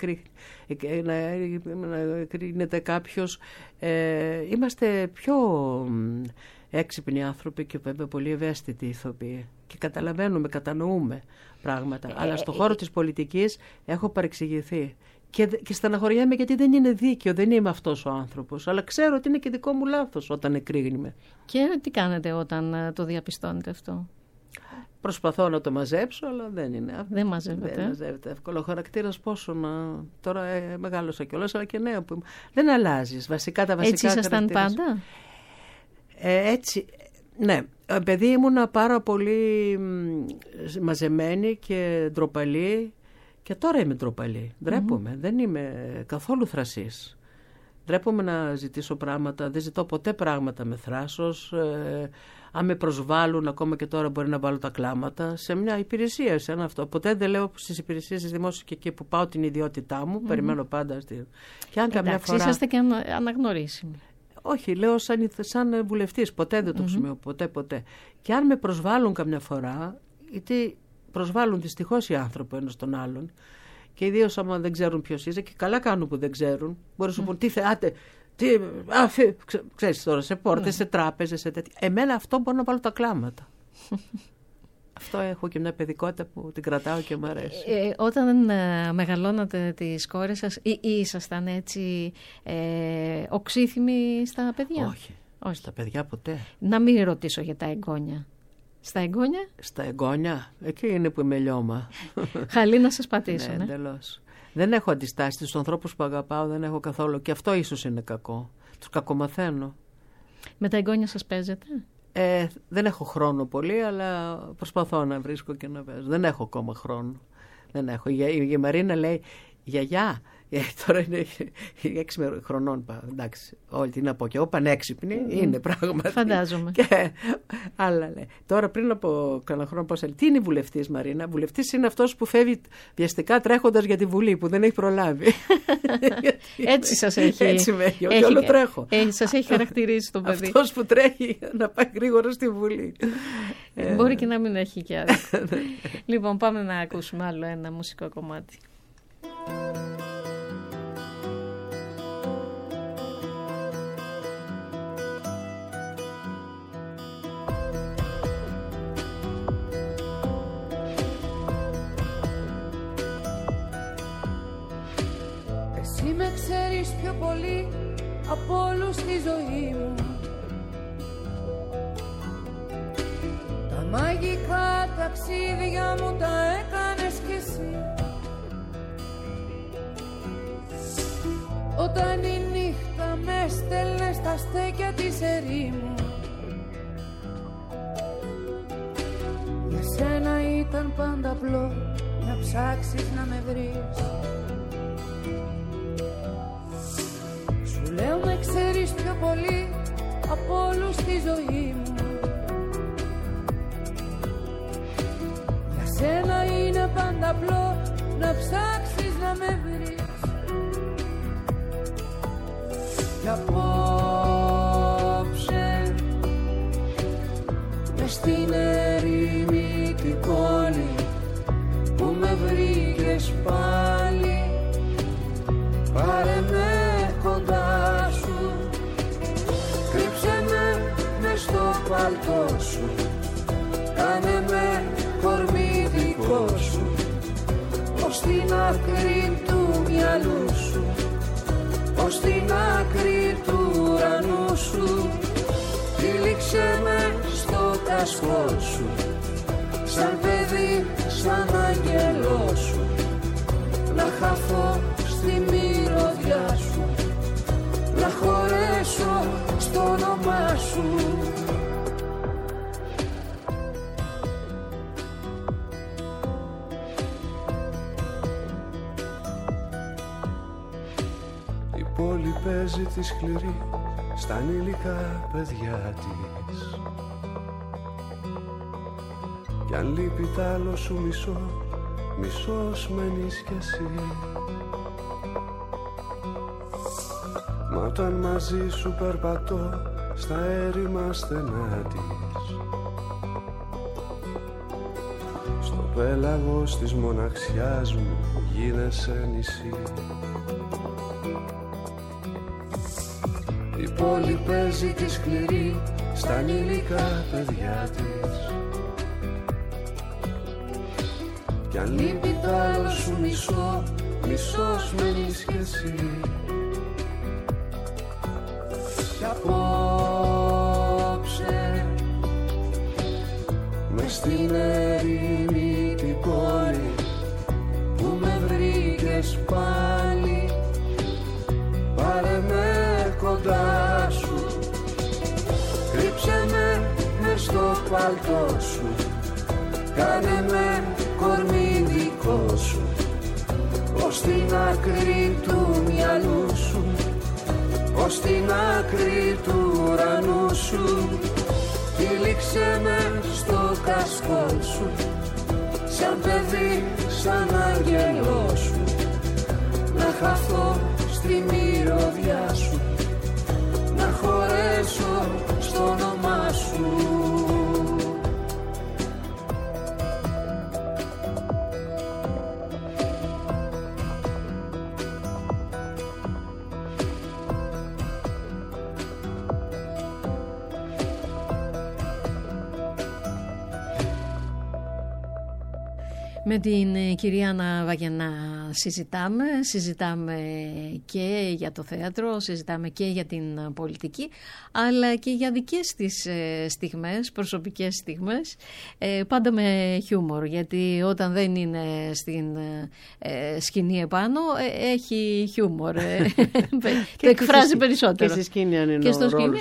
κρίνεται κάποιος. Είμαστε πιο έξυπνοι άνθρωποι και βέβαια πολύ ευαίσθητοι ηθοποιοί. Και καταλαβαίνουμε, κατανοούμε πράγματα. Αλλά στον χώρο της πολιτικής έχω παρεξηγηθεί. Και στεναχωριέμαι γιατί δεν είναι δίκαιο, δεν είμαι αυτός ο άνθρωπος. Αλλά ξέρω ότι είναι και δικό μου λάθος όταν εκρήγνουμε. Και τι κάνετε όταν το διαπιστώνετε αυτό? Προσπαθώ να το μαζέψω, αλλά δεν είναι. Δεν μαζεύεται. Δεν μαζεύεται εύκολο. Ο χαρακτήρας πόσο να... Τώρα μεγάλωσα κιόλας, αλλά και νέο που δεν αλλάζεις. Βασικά τα βασικά. Έτσι ήσασταν πάντα? Έτσι... Ναι, παιδί ήμουνα πάρα πολύ μαζεμένη και ντροπαλή και τώρα είμαι ντροπαλή. Ντρέπομαι, δεν είμαι καθόλου θρασής. Ντρέπομαι να ζητήσω πράγματα, δεν ζητώ ποτέ πράγματα με θράσος. Αν με προσβάλλουν, ακόμα και τώρα μπορεί να βάλω τα κλάματα σε μια υπηρεσία, σε ένα αυτό. Ποτέ δεν λέω στις υπηρεσίες της δημόσιας και εκεί που πάω την ιδιότητά μου, περιμένω πάντα. Και αν καμιά φορά... είσαστε και αναγνωρίσιμοι. Όχι, λέω σαν βουλευτής, ποτέ δεν το χρησιμοποιώ, ποτέ. Και αν με προσβάλλουν καμιά φορά, γιατί προσβάλλουν δυστυχώς οι άνθρωποι ένας τον άλλον, και ιδίως άμα δεν ξέρουν ποιος είσαι, και καλά κάνουν που δεν ξέρουν, μπορεί να σου πούν τι θεάτε, ξέρεις τώρα, σε πόρτες, σε τράπεζες, σε τέτοια. Εμένα αυτό μπορώ να βάλω τα κλάματα. Αυτό έχω και μια παιδικότητα που την κρατάω και μου αρέσει. Όταν μεγαλώνατε τις κόρες σας, ήσασταν έτσι οξύθυμοι στα παιδιά? Όχι, στα παιδιά ποτέ. Να μην ρωτήσω για τα εγγόνια. Στα εγγόνια? Στα εγγόνια, εκεί είναι που είμαι λιώμα. Χαλή να σας πατήσω. Ναι, εντελώς. Δεν έχω αντιστάσεις στους ανθρώπους που αγαπάω, δεν έχω καθόλου. Και αυτό ίσως είναι κακό. Τους κακομαθαίνω. Με τα εγγόνια σας παίζετε? Δεν έχω χρόνο πολύ, αλλά προσπαθώ να βρίσκω και να παίζω. Δεν έχω ακόμα χρόνο. Δεν έχω. Η Μαρίνα λέει, γιαγιά, τώρα είναι 6 χρονών, εντάξει, όλη τι να πω, και εγώ πανέξυπνη, είναι πράγματι. Φαντάζομαι. Και άλλα λέει. Τώρα πριν από κανένα χρόνο, πώς λέει, τι είναι βουλευτής, Μαρίνα? Βουλευτής είναι αυτός που φεύγει βιαστικά τρέχοντας για τη Βουλή, που δεν έχει προλάβει. Έτσι σας έχει. Έτσι με έχει, ότι όλο τρέχω. Σας έχει χαρακτηρίσει το παιδί. Αυτός που τρέχει να πάει γρήγορα στη Βουλή. Μπορεί και να μην έχει κι άλλο. Λοιπόν, πάμε να ακούσουμε άλλο ένα μουσικό κομμάτι. Εσύ με ξέρεις πιο πολύ από όλους στη ζωή μου. Τα μαγικά ταξίδια μου τα έκανες κι εσύ. Όταν η νύχτα με στέλνε στα στέκια της ερήμου, για σένα ήταν πάντα απλό να ψάξεις να με βρεις. Σου λέω με ξέρεις πιο πολύ από όλους στη ζωή μου. Για σένα είναι πάντα απλό να ψάξεις να με βρεις. Κι απόψε μες στην ερήμη την πόλη που με βρήκες πάλι, πάρε με κοντά σου, κρύψε με μες στο παλτό σου, κάνε με κορμί δικό σου, ως στην άκρη του μυαλού σου, ως στην άκρη του ουρανού σου, τυλίξε με στο κασκό σου, σαν παιδί, σαν άγγελό σου, να χαθώ στη μυρωδιά σου, να χωρέσω στο όνομά σου. Η πόλη παίζει τη σκληρή στα ανήλικα παιδιά της, κι αν λείπει τ' άλλο σου μισό, μισός μένεις κι εσύ. Μα όταν μαζί σου περπατώ στα έρημα στενά της, στο πέλαγος της μοναξιάς μου γίνεσαι νησί. Η πόλη παίζει τη σκληρή στα ανήλικα παιδιά της, κι αν λείπει τ' άλλο σου μισό, μισός μένεις κι εσύ. Κι απόψε μες στην ερήμη την πόλη που με βρήκες πάλι, πάρε με κοντά σου, κρύψε με μες στο παλτό σου, κάνε με κορμί δικό σου, ως στην άκρη του μυαλού σου, ως στην άκρη του ουρανού σου, τυλίξε με στο κασκό σου, σαν παιδί, σαν άγγελό σου, να χαθώ στη μυρωδιά σου, να χωρέσω στο όνομά σου. Με την κυρία Άννα Βαγενά συζητάμε και για το θέατρο, συζητάμε και για την πολιτική, αλλά και για δικές της στιγμές, προσωπικές στιγμές, πάντα με χιούμορ, γιατί όταν δεν είναι στην σκηνή επάνω έχει χιούμορ, το εκφράζει περισσότερο. Και στη σκηνή αν είναι και στο σκηνή,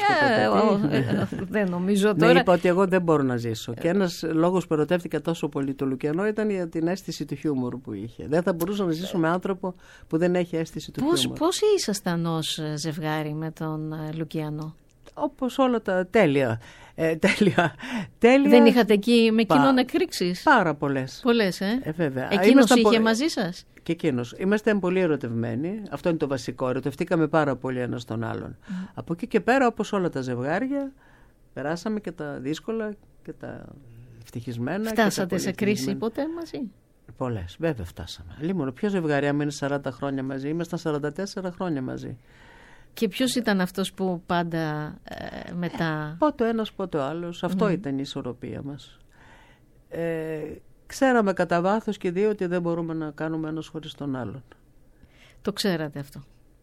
δεν νομίζω τώρα. Ναι, είπα ότι εγώ δεν μπορώ να ζήσω. Και ένας λόγος που ερωτεύτηκα τόσο πολύ το Λουκιανό ήταν γιατί την αίσθηση του χιούμορ που είχε. Δεν θα μπορούσα να ζήσω με άνθρωπο που δεν έχει αίσθηση του χιούμορ. Πώς ήσασταν ως ζευγάρι με τον Λουκιανό? Όπως όλα τα τέλεια. Τέλεια. Δεν είχατε εκεί με εκείνον εκρήξεις? Πάρα πολλές. Πολλές, βέβαια. Εκείνος είχε μαζί σας? Και εκείνος. Είμαστε πολύ ερωτευμένοι. Αυτό είναι το βασικό. Ερωτευτήκαμε πάρα πολύ ένας τον άλλον. Από εκεί και πέρα, όπως όλα τα ζευγάρια, περάσαμε και τα δύσκολα και τα ευτυχισμένα. Φτάσατε σε κρίση ποτέ μαζί? Πολλές, βέβαια φτάσαμε. Λίμωνο, ποιο ζευγάρι άμα είναι 40 χρόνια μαζί? Ήμασταν 44 χρόνια μαζί. Και ποιος ήταν αυτός που πάντα μετά... Πότε ο ένας, πότε ο άλλος. Αυτό ήταν η ισορροπία μας. Ξέραμε κατά βάθος και δύο ότι δεν μπορούμε να κάνουμε ένας χωρίς τον άλλον. Το ξέρατε αυτό.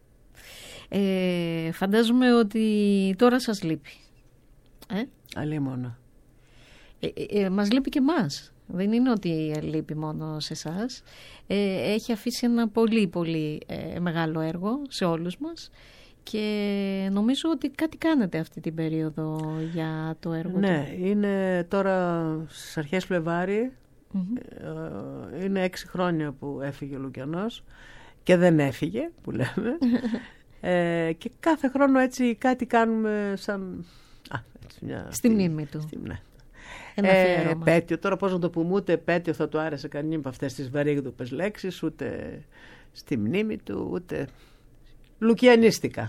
Φαντάζομαι ότι τώρα σας λείπει. Αλίμονα. Μας λείπει και εμάς. Δεν είναι ότι λείπει μόνο σε εσάς. Έχει αφήσει ένα πολύ πολύ μεγάλο έργο σε όλους μας. Και νομίζω ότι κάτι κάνετε αυτή την περίοδο για το έργο του. Ναι, είναι τώρα στις αρχές Φλεβάρι. Είναι 6 χρόνια που έφυγε ο Λουκιανός και δεν έφυγε, που λέμε. Και κάθε χρόνο έτσι κάτι κάνουμε σαν... Στη μνήμη του. Ναι. Επέτειο. Τώρα πώς να το πούμε, ούτε επέτειο θα του άρεσε κανεί από αυτές τις βαρύγδουπες λέξεις, ούτε στη μνήμη του, ούτε... Λουκιανίστικα.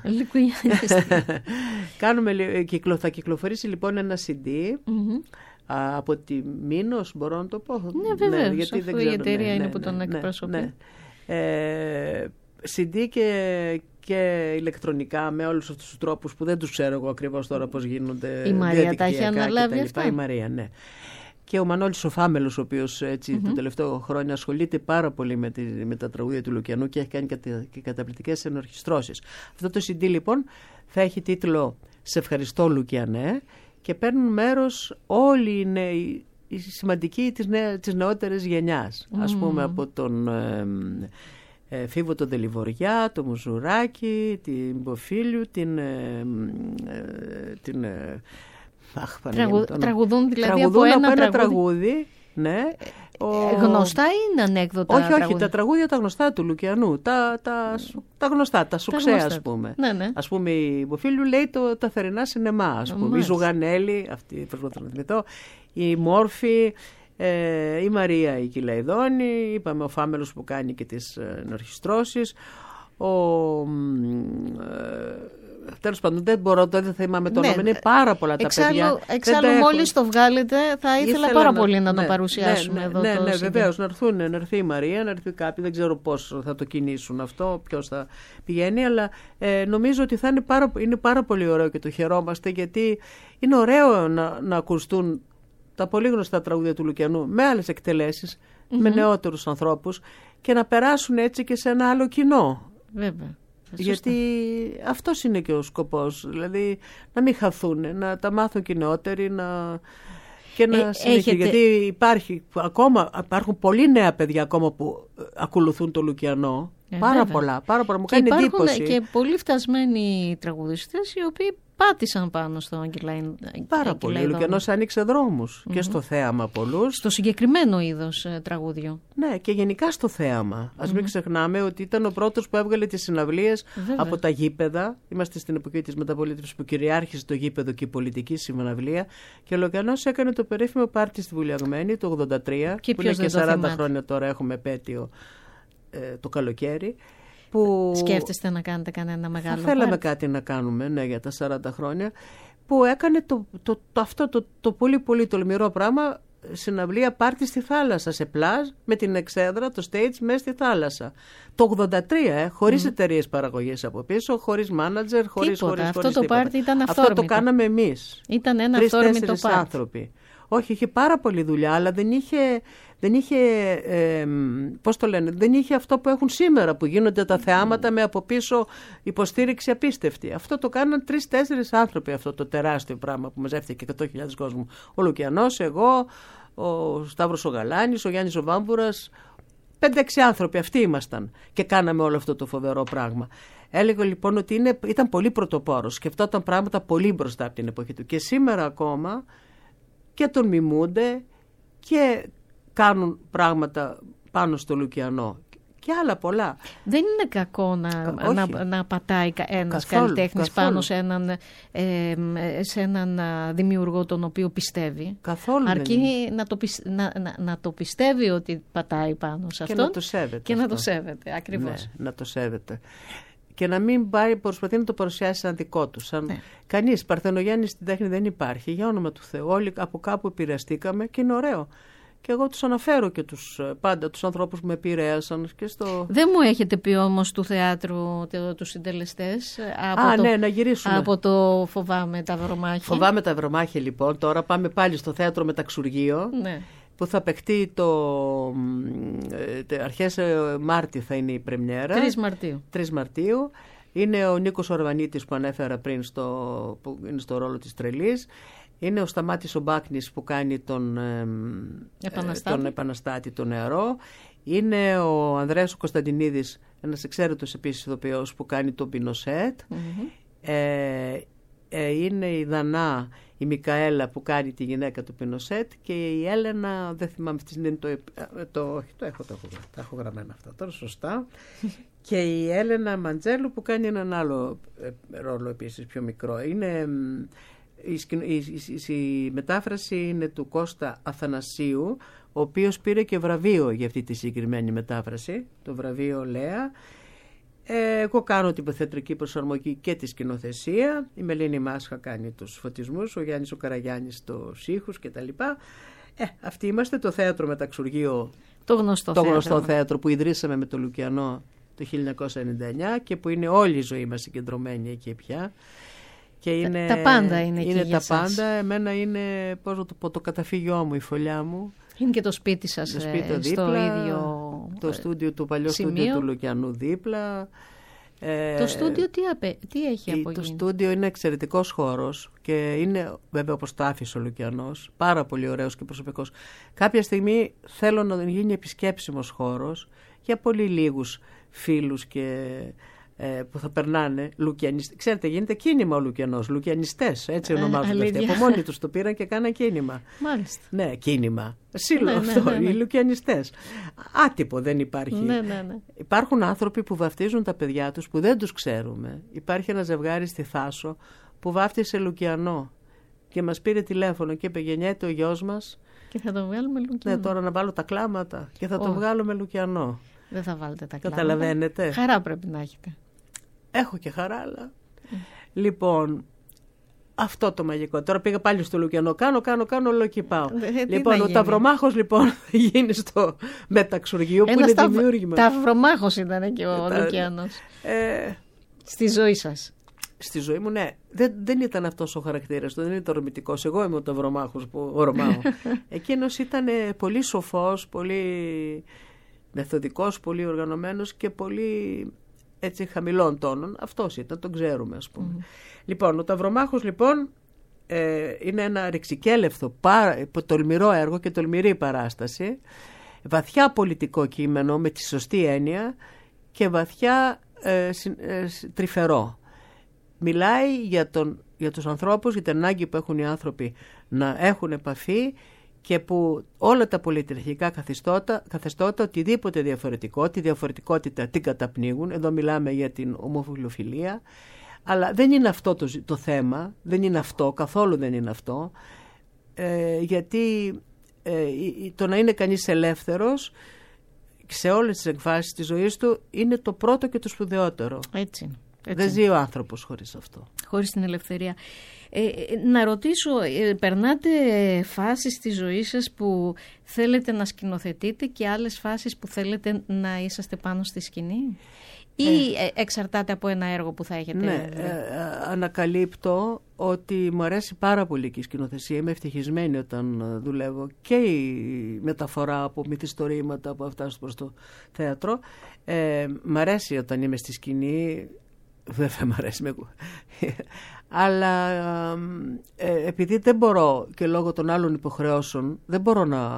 Θα κυκλοφορήσει λοιπόν ένα CD από τη Μήνος, μπορώ να το πω? Ναι, βεβαίως, γιατί αφού η εταιρεία είναι που τον εκπροσωπεί. CD και ηλεκτρονικά, με όλους αυτούς τους τρόπους που δεν τους ξέρω εγώ ακριβώς τώρα πώς γίνονται. Η Μαρία τα έχει αναλάβει αυτά? Η Μαρία, ναι. Και ο Μανώλης ο Φάμελος, ο οποίος το τελευταίο χρόνια ασχολείται πάρα πολύ με τα τραγούδια του Λουκιανού και έχει κάνει και καταπληκτικές ενορχιστρώσεις. Αυτό το CD λοιπόν θα έχει τίτλο «Σε ευχαριστώ Λουκιανέ» και παίρνουν μέρος όλοι οι νέοι, οι σημαντικοί της νεότερης γενιάς. Ας πούμε από τον Φίβο τον Δελιβοριά, τον Μουζουράκη, την Μποφίλιου, Τραγουδούν δηλαδή από ένα τραγούδι. Ναι. Γνωστά είναι ανέκδοτα? Όχι, τα τραγούδια τα γνωστά του Λουκιανού. Τα γνωστά, τα σουξέ, ας πούμε. Ναι. Ας πούμε η Μποφίλιου λέει τα θερινά σινεμά, ας πούμε. Η Ζουγανέλη, αυτή προσπαθώ να θυμηθώ, η Μόρφη, η Μαρία η Κυλαϊδόνη, είπαμε ο Φάμελος που κάνει και τις ενορχιστρώσεις, τέλος πάντων δεν θα θυμάμαι το όνομα, είναι πάρα πολλά τα παιδιά. Εξάλλου μόλις το βγάλετε θα ήθελα πάρα πολύ να το παρουσιάσουμε εδώ. Ναι, βεβαίως, να έρθει η Μαρία, να έρθει κάποιοι, δεν ξέρω πώς θα το κινήσουν αυτό, ποιος θα πηγαίνει, αλλά νομίζω ότι είναι πάρα πολύ ωραίο και το χαιρόμαστε, γιατί είναι ωραίο να ακουστούν τα πολύ γνωστά τραγούδια του Λουκιανού με άλλες εκτελέσεις, με νεότερους ανθρώπους και να περάσουν έτσι και σε ένα άλλο κοινό. Βέβαια. Γιατί αυτός είναι και ο σκοπός, δηλαδή να μην χαθούν, να τα μάθουν και οι νεότεροι και να συνεχίσουν. Γιατί υπάρχουν πολλοί νέα παιδιά ακόμα που ακολουθούν το Λουκιανό. Πάρα πολλά. Μου κάνει εντύπωση. Και πολλοί φτασμένοι τραγουδιστές οι οποίοι πάτησαν πάνω στο Αγγελαϊδόνη. Πάρα πολύ. Ο Λουκιανός άνοιξε δρόμους και στο θέαμα πολλούς. Στο συγκεκριμένο είδος τραγούδιο. Ναι, και γενικά στο θέαμα. Ας μην ξεχνάμε ότι ήταν ο πρώτος που έβγαλε τις συναυλίες από τα γήπεδα. Είμαστε στην εποχή της μεταπολίτευσης που κυριάρχησε το γήπεδο και η πολιτική συναυλία. Και ο Λουκιανός έκανε το περίφημο πάρτι στη Βουλιαγμένη το 1983, που είναι και 40 χρόνια τώρα, έχουμε επέτειο το καλοκαίρι. Σκέφτεστε να κάνετε κανένα μεγάλο θέλαμε κάτι να κάνουμε για τα 40 χρόνια, που έκανε αυτό το πολύ πολύ τολμηρό πράγμα, συναυλία πάρτι στη θάλασσα, σε πλάζ, με την εξέδρα, το stage μέσα στη θάλασσα. Το 83, χωρίς εταιρείες παραγωγής από πίσω, χωρίς μάνατζερ, χωρίς αυτό το πάρτι ήταν αυθόρμητο. Αυτό το κάναμε εμείς. Ήταν ένα αυθόρμητο πάρτι. Άνθρωποι. Όχι, είχε πάρα πολλή δουλειά, αλλά δεν είχε πώς το λένε, δεν είχε αυτό που έχουν σήμερα, που γίνονται τα θεάματα με από πίσω υποστήριξη απίστευτη. Αυτό το κάναν 3-4 άνθρωποι, αυτό το τεράστιο πράγμα που μαζεύτηκε 100.000 κόσμου. Ο Λουκιανός, εγώ, ο Σταύρος ο Γαλάνης, ο Γιάννης ο Βάμβουρας, 5-6 άνθρωποι, αυτοί ήμασταν και κάναμε όλο αυτό το φοβερό πράγμα. Έλεγα λοιπόν ότι ήταν πολύ πρωτοπόρος, σκεφτόταν πράγματα πολύ μπροστά από την εποχή του και σήμερα ακόμα και τον μιμούνται και κάνουν πράγματα πάνω στο Λουκιανό και άλλα πολλά. Δεν είναι κακό να πατάει ένας καλλιτέχνης πάνω σε έναν δημιουργό τον οποίο πιστεύει. Καθόλου. Αρκεί να το πιστεύει ότι πατάει πάνω σε αυτόν και να το σέβεται. Ακριβώς. Ναι, να το σέβεται. Και να μην προσπαθεί να το παρουσιάσει σαν δικό του. Κανείς παρθενογέννη στην τέχνη δεν υπάρχει. Για όνομα του Θεού. Όλοι από κάπου επηρεαστήκαμε και είναι ωραίο. Και εγώ τους αναφέρω και πάντα τους ανθρώπους που με επηρέασαν. Δεν μου έχετε πει όμως του θεάτρου τους συντελεστές? Ναι, να γυρίσουμε. Από το Φοβάμαι τα Ευρωμάχη. Φοβάμαι τα Ευρωμάχη, λοιπόν. Τώρα πάμε πάλι στο θέατρο Μεταξουργείο. Ναι. Που θα παιχτεί αρχές Μάρτη θα είναι η πρεμιέρα. 3 Μαρτίου. Είναι ο Νίκος Ορβανίτης που ανέφερα πριν που είναι στο ρόλο της Τρελής. Είναι ο Σταμάτης ο Μπάκνης που κάνει τον Επαναστάτη, τον νεαρό. Είναι ο Ανδρέας ο Κωνσταντινίδης, ένας εξαίρετος επίσης ηθοποιός που κάνει τον Πινοσέτ. Είναι η Δανά, η Μικαέλα που κάνει τη γυναίκα του Πινοσέτ και η Έλενα, δεν θυμάμαι τι είναι τα έχω γραμμένα αυτά τώρα σωστά. Και η Έλενα Μαντζέλου που κάνει έναν άλλο ρόλο επίσης πιο μικρό. Είναι... Η μετάφραση είναι του Κώστα Αθανασίου, ο οποίος πήρε και βραβείο για αυτή τη συγκεκριμένη μετάφραση, το βραβείο Λέα. Εγώ κάνω την θεατρική προσαρμογή και τη σκηνοθεσία. Η Μελίνη Μάσχα κάνει τους φωτισμούς, ο Γιάννης ο Καραγιάννης τους ήχους κτλ. Αυτοί είμαστε, το θέατρο Μεταξουργείο, το γνωστό θέατρο που ιδρύσαμε με το Λουκιανό το 1999 και που είναι όλη η ζωή μας συγκεντρωμένη εκεί πια. Και τα πάντα είναι εκεί για τα σας. Πάντα. Εμένα είναι, πώς να το πω, το καταφύγιό μου, η φωλιά μου. Είναι και το σπίτι σας το σπίτι στο ίδιο το στούντιο, το παλιό στούντιο του Λουκιανού δίπλα. Το στούντιο τι έχει απογίνει? Το στούντιο είναι εξαιρετικός χώρος και είναι βέβαια όπως το άφησε ο Λουκιανός, πάρα πολύ ωραίος και προσωπικός. Κάποια στιγμή θέλω να γίνει επισκέψιμος χώρος για πολύ λίγους φίλους και... που θα περνάνε Λουκιανιστές. Ξέρετε, γίνεται κίνημα ο Λουκιανός, Λουκιανιστές, έτσι ονομάζονται αυτοί. Από μόνοι τους το πήραν και κάναν κίνημα. Μάλιστα. Ναι, κίνημα. Οι Λουκιανιστές. Άτυπο δεν υπάρχει. Ναι. Υπάρχουν άνθρωποι που βαφτίζουν τα παιδιά τους που δεν τους ξέρουμε. Υπάρχει ένα ζευγάρι στη Θάσο που βάφτισε Λουκιανό και μας πήρε τηλέφωνο και είπε γεννιέται ο γιος μας. Και θα το βγάλουμε Λουκιανό. Ναι, τώρα να βάλω τα κλάματα και θα το βγάλουμε Λουκιανό. Δεν θα βάλετε τα κλάματα. Καταλαβαίνετε. Χαρά πρέπει να έχετε. Έχω και χαρά, αλλά... Λοιπόν, αυτό το μαγικό. Τώρα πήγα πάλι στο Λουκιανό. Κάνω, όλο και πάω. Λοιπόν, ο Ταυρομάχος λοιπόν θα γίνει στο Μεταξουργείο που είναι δημιούργημα. Ταυρομάχος ήταν και ο Λουκιανός. Στη ζωή σας. Στη ζωή μου, ναι. Δεν ήταν αυτός ο χαρακτήρας του, δεν ήταν ορμητικός. Εγώ είμαι ο Ταυρομάχος που ορμάω. Εκείνος ήταν πολύ σοφός, πολύ μεθοδικός, πολύ οργανωμένος και πολύ... έτσι χαμηλών τόνων. Αυτός ήταν, τον ξέρουμε ας πούμε. Λοιπόν, ο Ταυρομάχος λοιπόν είναι ένα ρηξικέλευθο, τολμηρό έργο και τολμηρή παράσταση, βαθιά πολιτικό κείμενο με τη σωστή έννοια και βαθιά τρυφερό. Μιλάει για τους ανθρώπους, για την ανάγκη που έχουν οι άνθρωποι να έχουν επαφή και που όλα τα πολυτρεχικά καθεστώτα, οτιδήποτε διαφορετικό, τη διαφορετικότητα την καταπνίγουν. Εδώ μιλάμε για την ομοφιλοφιλία, αλλά δεν είναι αυτό το θέμα, δεν είναι αυτό, καθόλου δεν είναι αυτό, γιατί το να είναι κανείς ελεύθερος σε όλες τις εκφάσεις της ζωής του είναι το πρώτο και το σπουδαιότερο. Έτσι. Δεν ζει ο άνθρωπος χωρίς αυτό. Χωρίς την ελευθερία. Να ρωτήσω, περνάτε φάσεις στη ζωή σας που θέλετε να σκηνοθετείτε και άλλες φάσεις που θέλετε να είσαστε πάνω στη σκηνή ή εξαρτάται από ένα έργο που θα έχετε? Ναι, ανακαλύπτω ότι μου αρέσει πάρα πολύ και η σκηνοθεσία. Είμαι ευτυχισμένη όταν δουλεύω και η μεταφορά από μυθιστορήματα από αυτά προς το θέατρο. Μ' αρέσει όταν είμαι στη σκηνή. Βέβαια μ' αρέσει αλλά επειδή δεν μπορώ και λόγω των άλλων υποχρεώσεων δεν μπορώ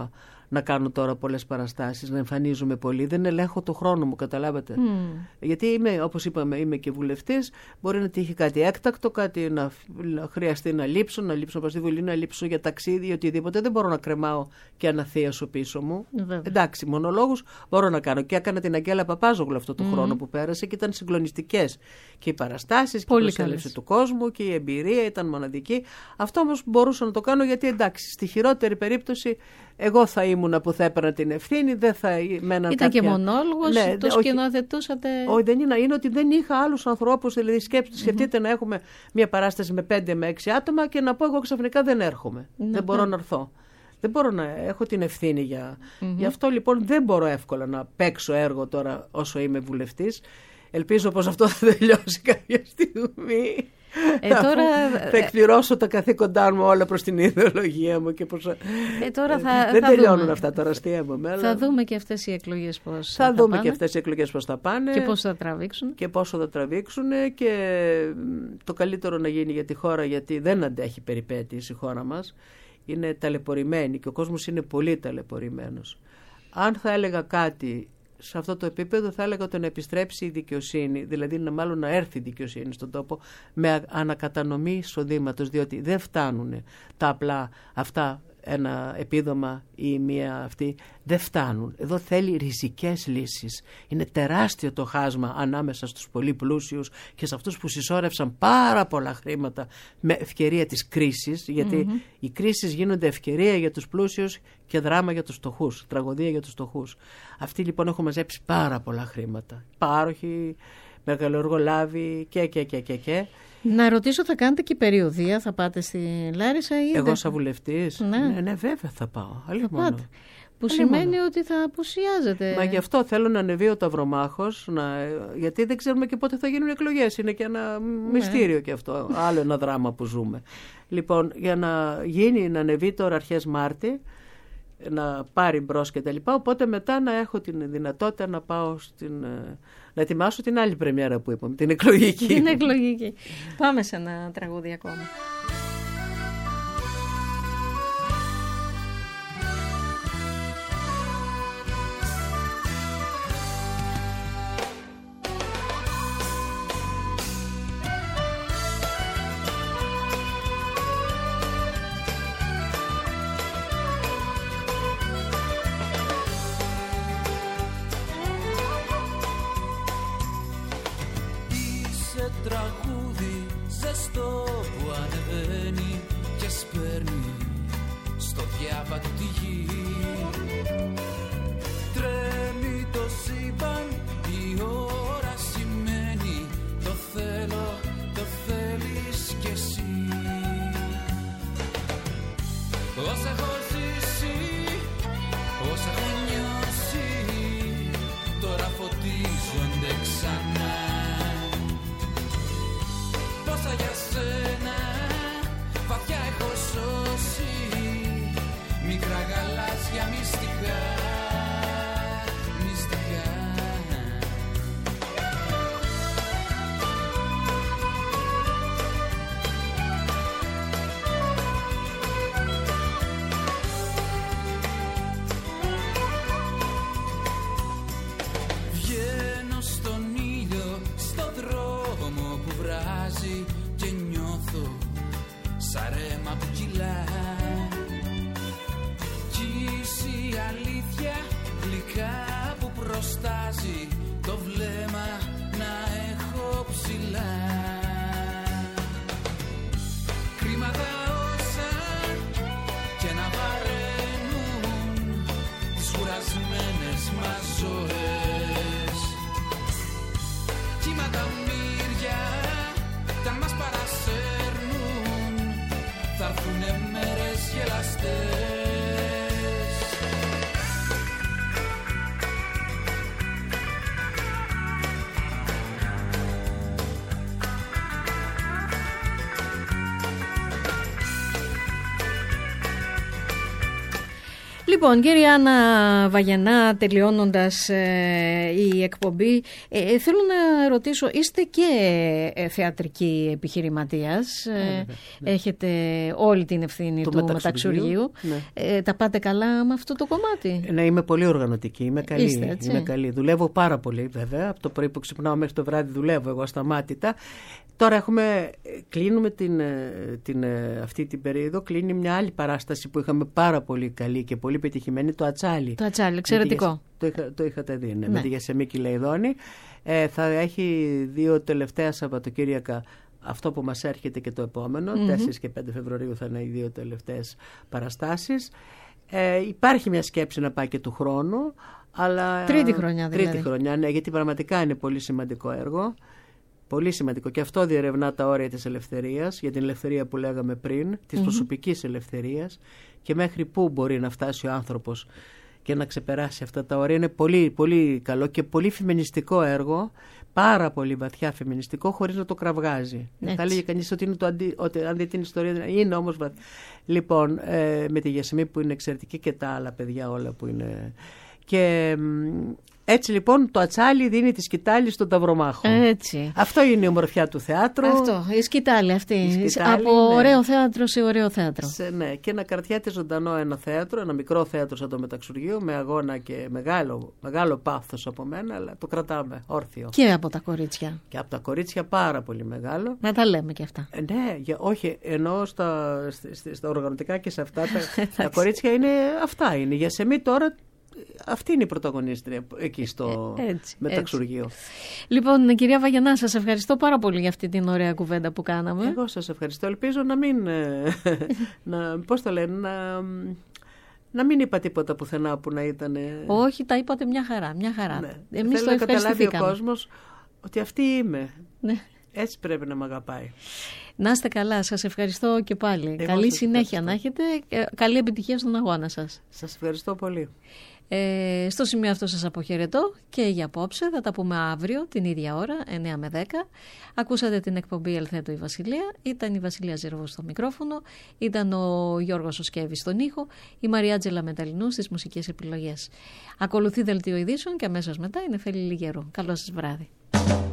να κάνω τώρα πολλές παραστάσεις, να εμφανίζομαι πολύ. Δεν ελέγχω το χρόνο μου, καταλάβατε. Γιατί είμαι, όπως είπαμε, είμαι και βουλευτής. Μπορεί να τύχει κάτι έκτακτο, κάτι να χρειαστεί να λείψω από στη Βουλή, να λείψω για ταξίδι, οτιδήποτε. Δεν μπορώ να κρεμάω και αναθίασω πίσω μου. Εντάξει, μονολόγους μπορώ να κάνω. Και έκανα την Αγγέλα Παπάζογλου αυτό το χρόνο που πέρασε και ήταν συγκλονιστικές. Και οι παραστάσεις και η προσέλευση του κόσμου και η εμπειρία ήταν μοναδική. Αυτό όμως μπορούσα να το κάνω γιατί, εντάξει, στη χειρότερη περίπτωση εγώ θα ήμουν που θα έπαιρνα την ευθύνη, δεν θα μέναν Ήταν κάποια... και μονόλογος, ναι, το σκηνοθετούσατε. Όχι, δεν είναι ότι δεν είχα άλλους ανθρώπους, δηλαδή σκεφτείτε να έχουμε μια παράσταση με 5 με 6 άτομα και να πω εγώ ξαφνικά δεν έρχομαι, δεν μπορώ να έρθω. Δεν μπορώ να έχω την ευθύνη γι' αυτό λοιπόν δεν μπορώ εύκολα να παίξω έργο τώρα όσο είμαι βουλευτής. Ελπίζω πως αυτό θα τελειώσει κάποια στιγμή. Τώρα θα εκπληρώσω τα καθήκοντά μου όλα προς την ιδεολογία μου και προς... τώρα δεν τελειώνουν αυτά τώρα, αστείευομαι. Θα δούμε και αυτές οι εκλογές πώς θα δούμε πάνε. Και αυτές οι εκλογές πώς θα πάνε και πώς θα τραβήξουν και πόσο θα τραβήξουν και το καλύτερο να γίνει για τη χώρα, γιατί δεν αντέχει περιπέτειες η χώρα μας. Είναι ταλαιπωρημένη και ο κόσμος είναι πολύ ταλαιπωρημένος. Αν θα έλεγα κάτι σε αυτό το επίπεδο, θα έλεγα ότι να επιστρέψει η δικαιοσύνη, δηλαδή μάλλον να έρθει η δικαιοσύνη στον τόπο με ανακατανομή εισοδήματος, διότι δεν φτάνουν τα απλά αυτά, ένα επίδομα ή μία αυτή, δεν φτάνουν. Εδώ θέλει ριζικές λύσεις. Είναι τεράστιο το χάσμα ανάμεσα στους πολύ πλούσιους και σε αυτούς που συσσόρευσαν πάρα πολλά χρήματα με ευκαιρία της κρίσης, γιατί οι κρίσεις γίνονται ευκαιρία για τους πλούσιους και δράμα για τους φτωχούς, τραγωδία για τους φτωχούς. Αυτοί λοιπόν έχουν μαζέψει πάρα πολλά χρήματα. Πάροχοι, μεγαλοεργολάβοι και. Να ρωτήσω, θα κάνετε και περιοδεία, θα πάτε στη Λάρισα ή εγώ σαν βουλευτής? Ναι, βέβαια θα πάω. Που σημαίνει ότι θα απουσιάζετε. Μα γι' αυτό θέλω να ανεβεί ο Ταυρομάχος, γιατί δεν ξέρουμε και πότε θα γίνουν εκλογές. Είναι και ένα μυστήριο και αυτό. Άλλο ένα δράμα που ζούμε. Λοιπόν, για να γίνει, να ανεβεί τώρα αρχές Μάρτη, να πάρει μπρος και τα λοιπά, οπότε μετά να έχω την δυνατότητα να πάω να ετοιμάσω την άλλη πρεμιέρα που είπαμε, την εκλογική. Την εκλογική. Πάμε σε ένα τραγούδι ακόμα. Τραγούδι ζεστό που ανεβαίνει και σπέρνει στο διάβατο τη γη. Τρέμει το σύμπαν, η ώρα σημαίνει το θέλω, το θέλεις κι εσύ. Όσα έχω ζήσει, όσα έχω νιώσει, τώρα φωτίζονται ξανά. Πόσα για σένα βαθιά έχω σώσει, μικρά γαλάζια μυστικά, μυστικά. Βγαίνω στον ήλιο, στο δρόμο που βράζει και νιώθω σαν ρέμα που κυλά. Κι η αλήθεια γλυκά που προστάζει το βλέμμα να έχω ψηλά. Κρίματα όσα και να βαραίνουν τις κουρασμένες μας ζωές. Κύματα μύρια κι αν μας παρασέρνουν θα έρθουνε μέρες γελαστές. Λοιπόν, κύριε Άννα Βαγενά, τελειώνοντας η εκπομπή, θέλω να ρωτήσω, είστε και θεατρική επιχειρηματίας, έχετε όλη την ευθύνη του μεταξουργείου. Ναι. Τα πάτε καλά με αυτό το κομμάτι? Ναι, είμαι πολύ οργανωτική, είμαι καλή. Είστε, είμαι καλή. Δουλεύω πάρα πολύ βέβαια, από το πρωί που ξυπνάω μέχρι το βράδυ δουλεύω εγώ ασταμάτητα. Τώρα κλείνουμε αυτή την περίοδο, κλείνει μια άλλη παράσταση που είχαμε πάρα πολύ καλή και πολύ πετυχημένη, το Ατσάλι. Το Ατσάλι, εξαιρετικό. Το είχατε δει, ναι. Με τη Γεσεμίκη Λεϊδόνη. Θα έχει 2 τελευταία Σαββατοκύριακα, αυτό που μας έρχεται και το επόμενο, 4 και 5 Φεβρουαρίου θα είναι οι 2 τελευταίες παραστάσεις. Υπάρχει μια σκέψη να πάει και του χρόνου, αλλά... Τρίτη χρονιά δηλαδή. Τρίτη χρονιά, ναι, γιατί πραγματικά είναι πολύ σημαντικό έργο. Πολύ σημαντικό. Και αυτό διερευνά τα όρια της ελευθερίας, για την ελευθερία που λέγαμε πριν, της προσωπικής ελευθερίας, και μέχρι πού μπορεί να φτάσει ο άνθρωπος και να ξεπεράσει αυτά τα όρια. Είναι πολύ, πολύ καλό και πολύ φεμινιστικό έργο, πάρα πολύ βαθιά φεμινιστικό, χωρίς να το κραυγάζει. Θα έλεγε κανείς ότι είναι ότι αν δει την ιστορία είναι όμως βαθιά. Λοιπόν, με τη Γεσεμή που είναι εξαιρετική και τα άλλα παιδιά όλα που είναι... Και έτσι λοιπόν το Ατσάλι δίνει τη σκητάλη στον Ταυρομάχο. Έτσι. Αυτό είναι η ομορφιά του θεάτρου. Αυτό, η σκητάλη αυτή. Από ωραίο θέατρο σε ωραίο θέατρο. Ναι, και να κρατιέται ζωντανό ένα θέατρο, ένα μικρό θέατρο σαν το Μεταξουργείο, με αγώνα και μεγάλο πάθος από μένα, αλλά το κρατάμε όρθιο. Και από τα κορίτσια. Και από τα κορίτσια πάρα πολύ μεγάλο. Να τα λέμε και αυτά. Ναι, όχι, εννοώ στα οργανωτικά και σε αυτά. Τα κορίτσια είναι αυτά. Είναι. Για σεμί τώρα. Αυτή είναι η πρωταγωνίστρια εκεί στο Μεταξουργείο. Έτσι. Λοιπόν, κυρία Βαγενά, σας ευχαριστώ πάρα πολύ για αυτή την ωραία κουβέντα που κάναμε. Εγώ σας ευχαριστώ. Ελπίζω να μην... πώς το λένε... Να μην είπα τίποτα πουθενά που να ήταν... Όχι, τα είπατε μια χαρά. Μια χαρά. Ναι. Εμείς θέλω να καταλάβει ο κόσμος ότι αυτή είμαι. Ναι. Έτσι πρέπει να με αγαπάει. Να είστε καλά, σας ευχαριστώ και πάλι. Καλή συνέχεια να έχετε. Καλή επιτυχία στον αγώνα σας. Σας ευχαριστώ πολύ. Στο σημείο αυτό σας αποχαιρετώ και για απόψε. Θα τα πούμε αύριο την ίδια ώρα, 9 με 10. Ακούσατε την εκπομπή Ελθέτω η Βασιλεία. Ήταν η Βασιλεία Ζερβού στο μικρόφωνο. Ήταν ο Γιώργος Οσκέβης στον ήχο. Η Μαριάτζελα Μεταλλινού στις μουσικές επιλογές. Ακολουθεί δελτίο ειδήσεων και αμέσως μετά η Νεφέλη Λιγερού. Καλό σας βράδυ.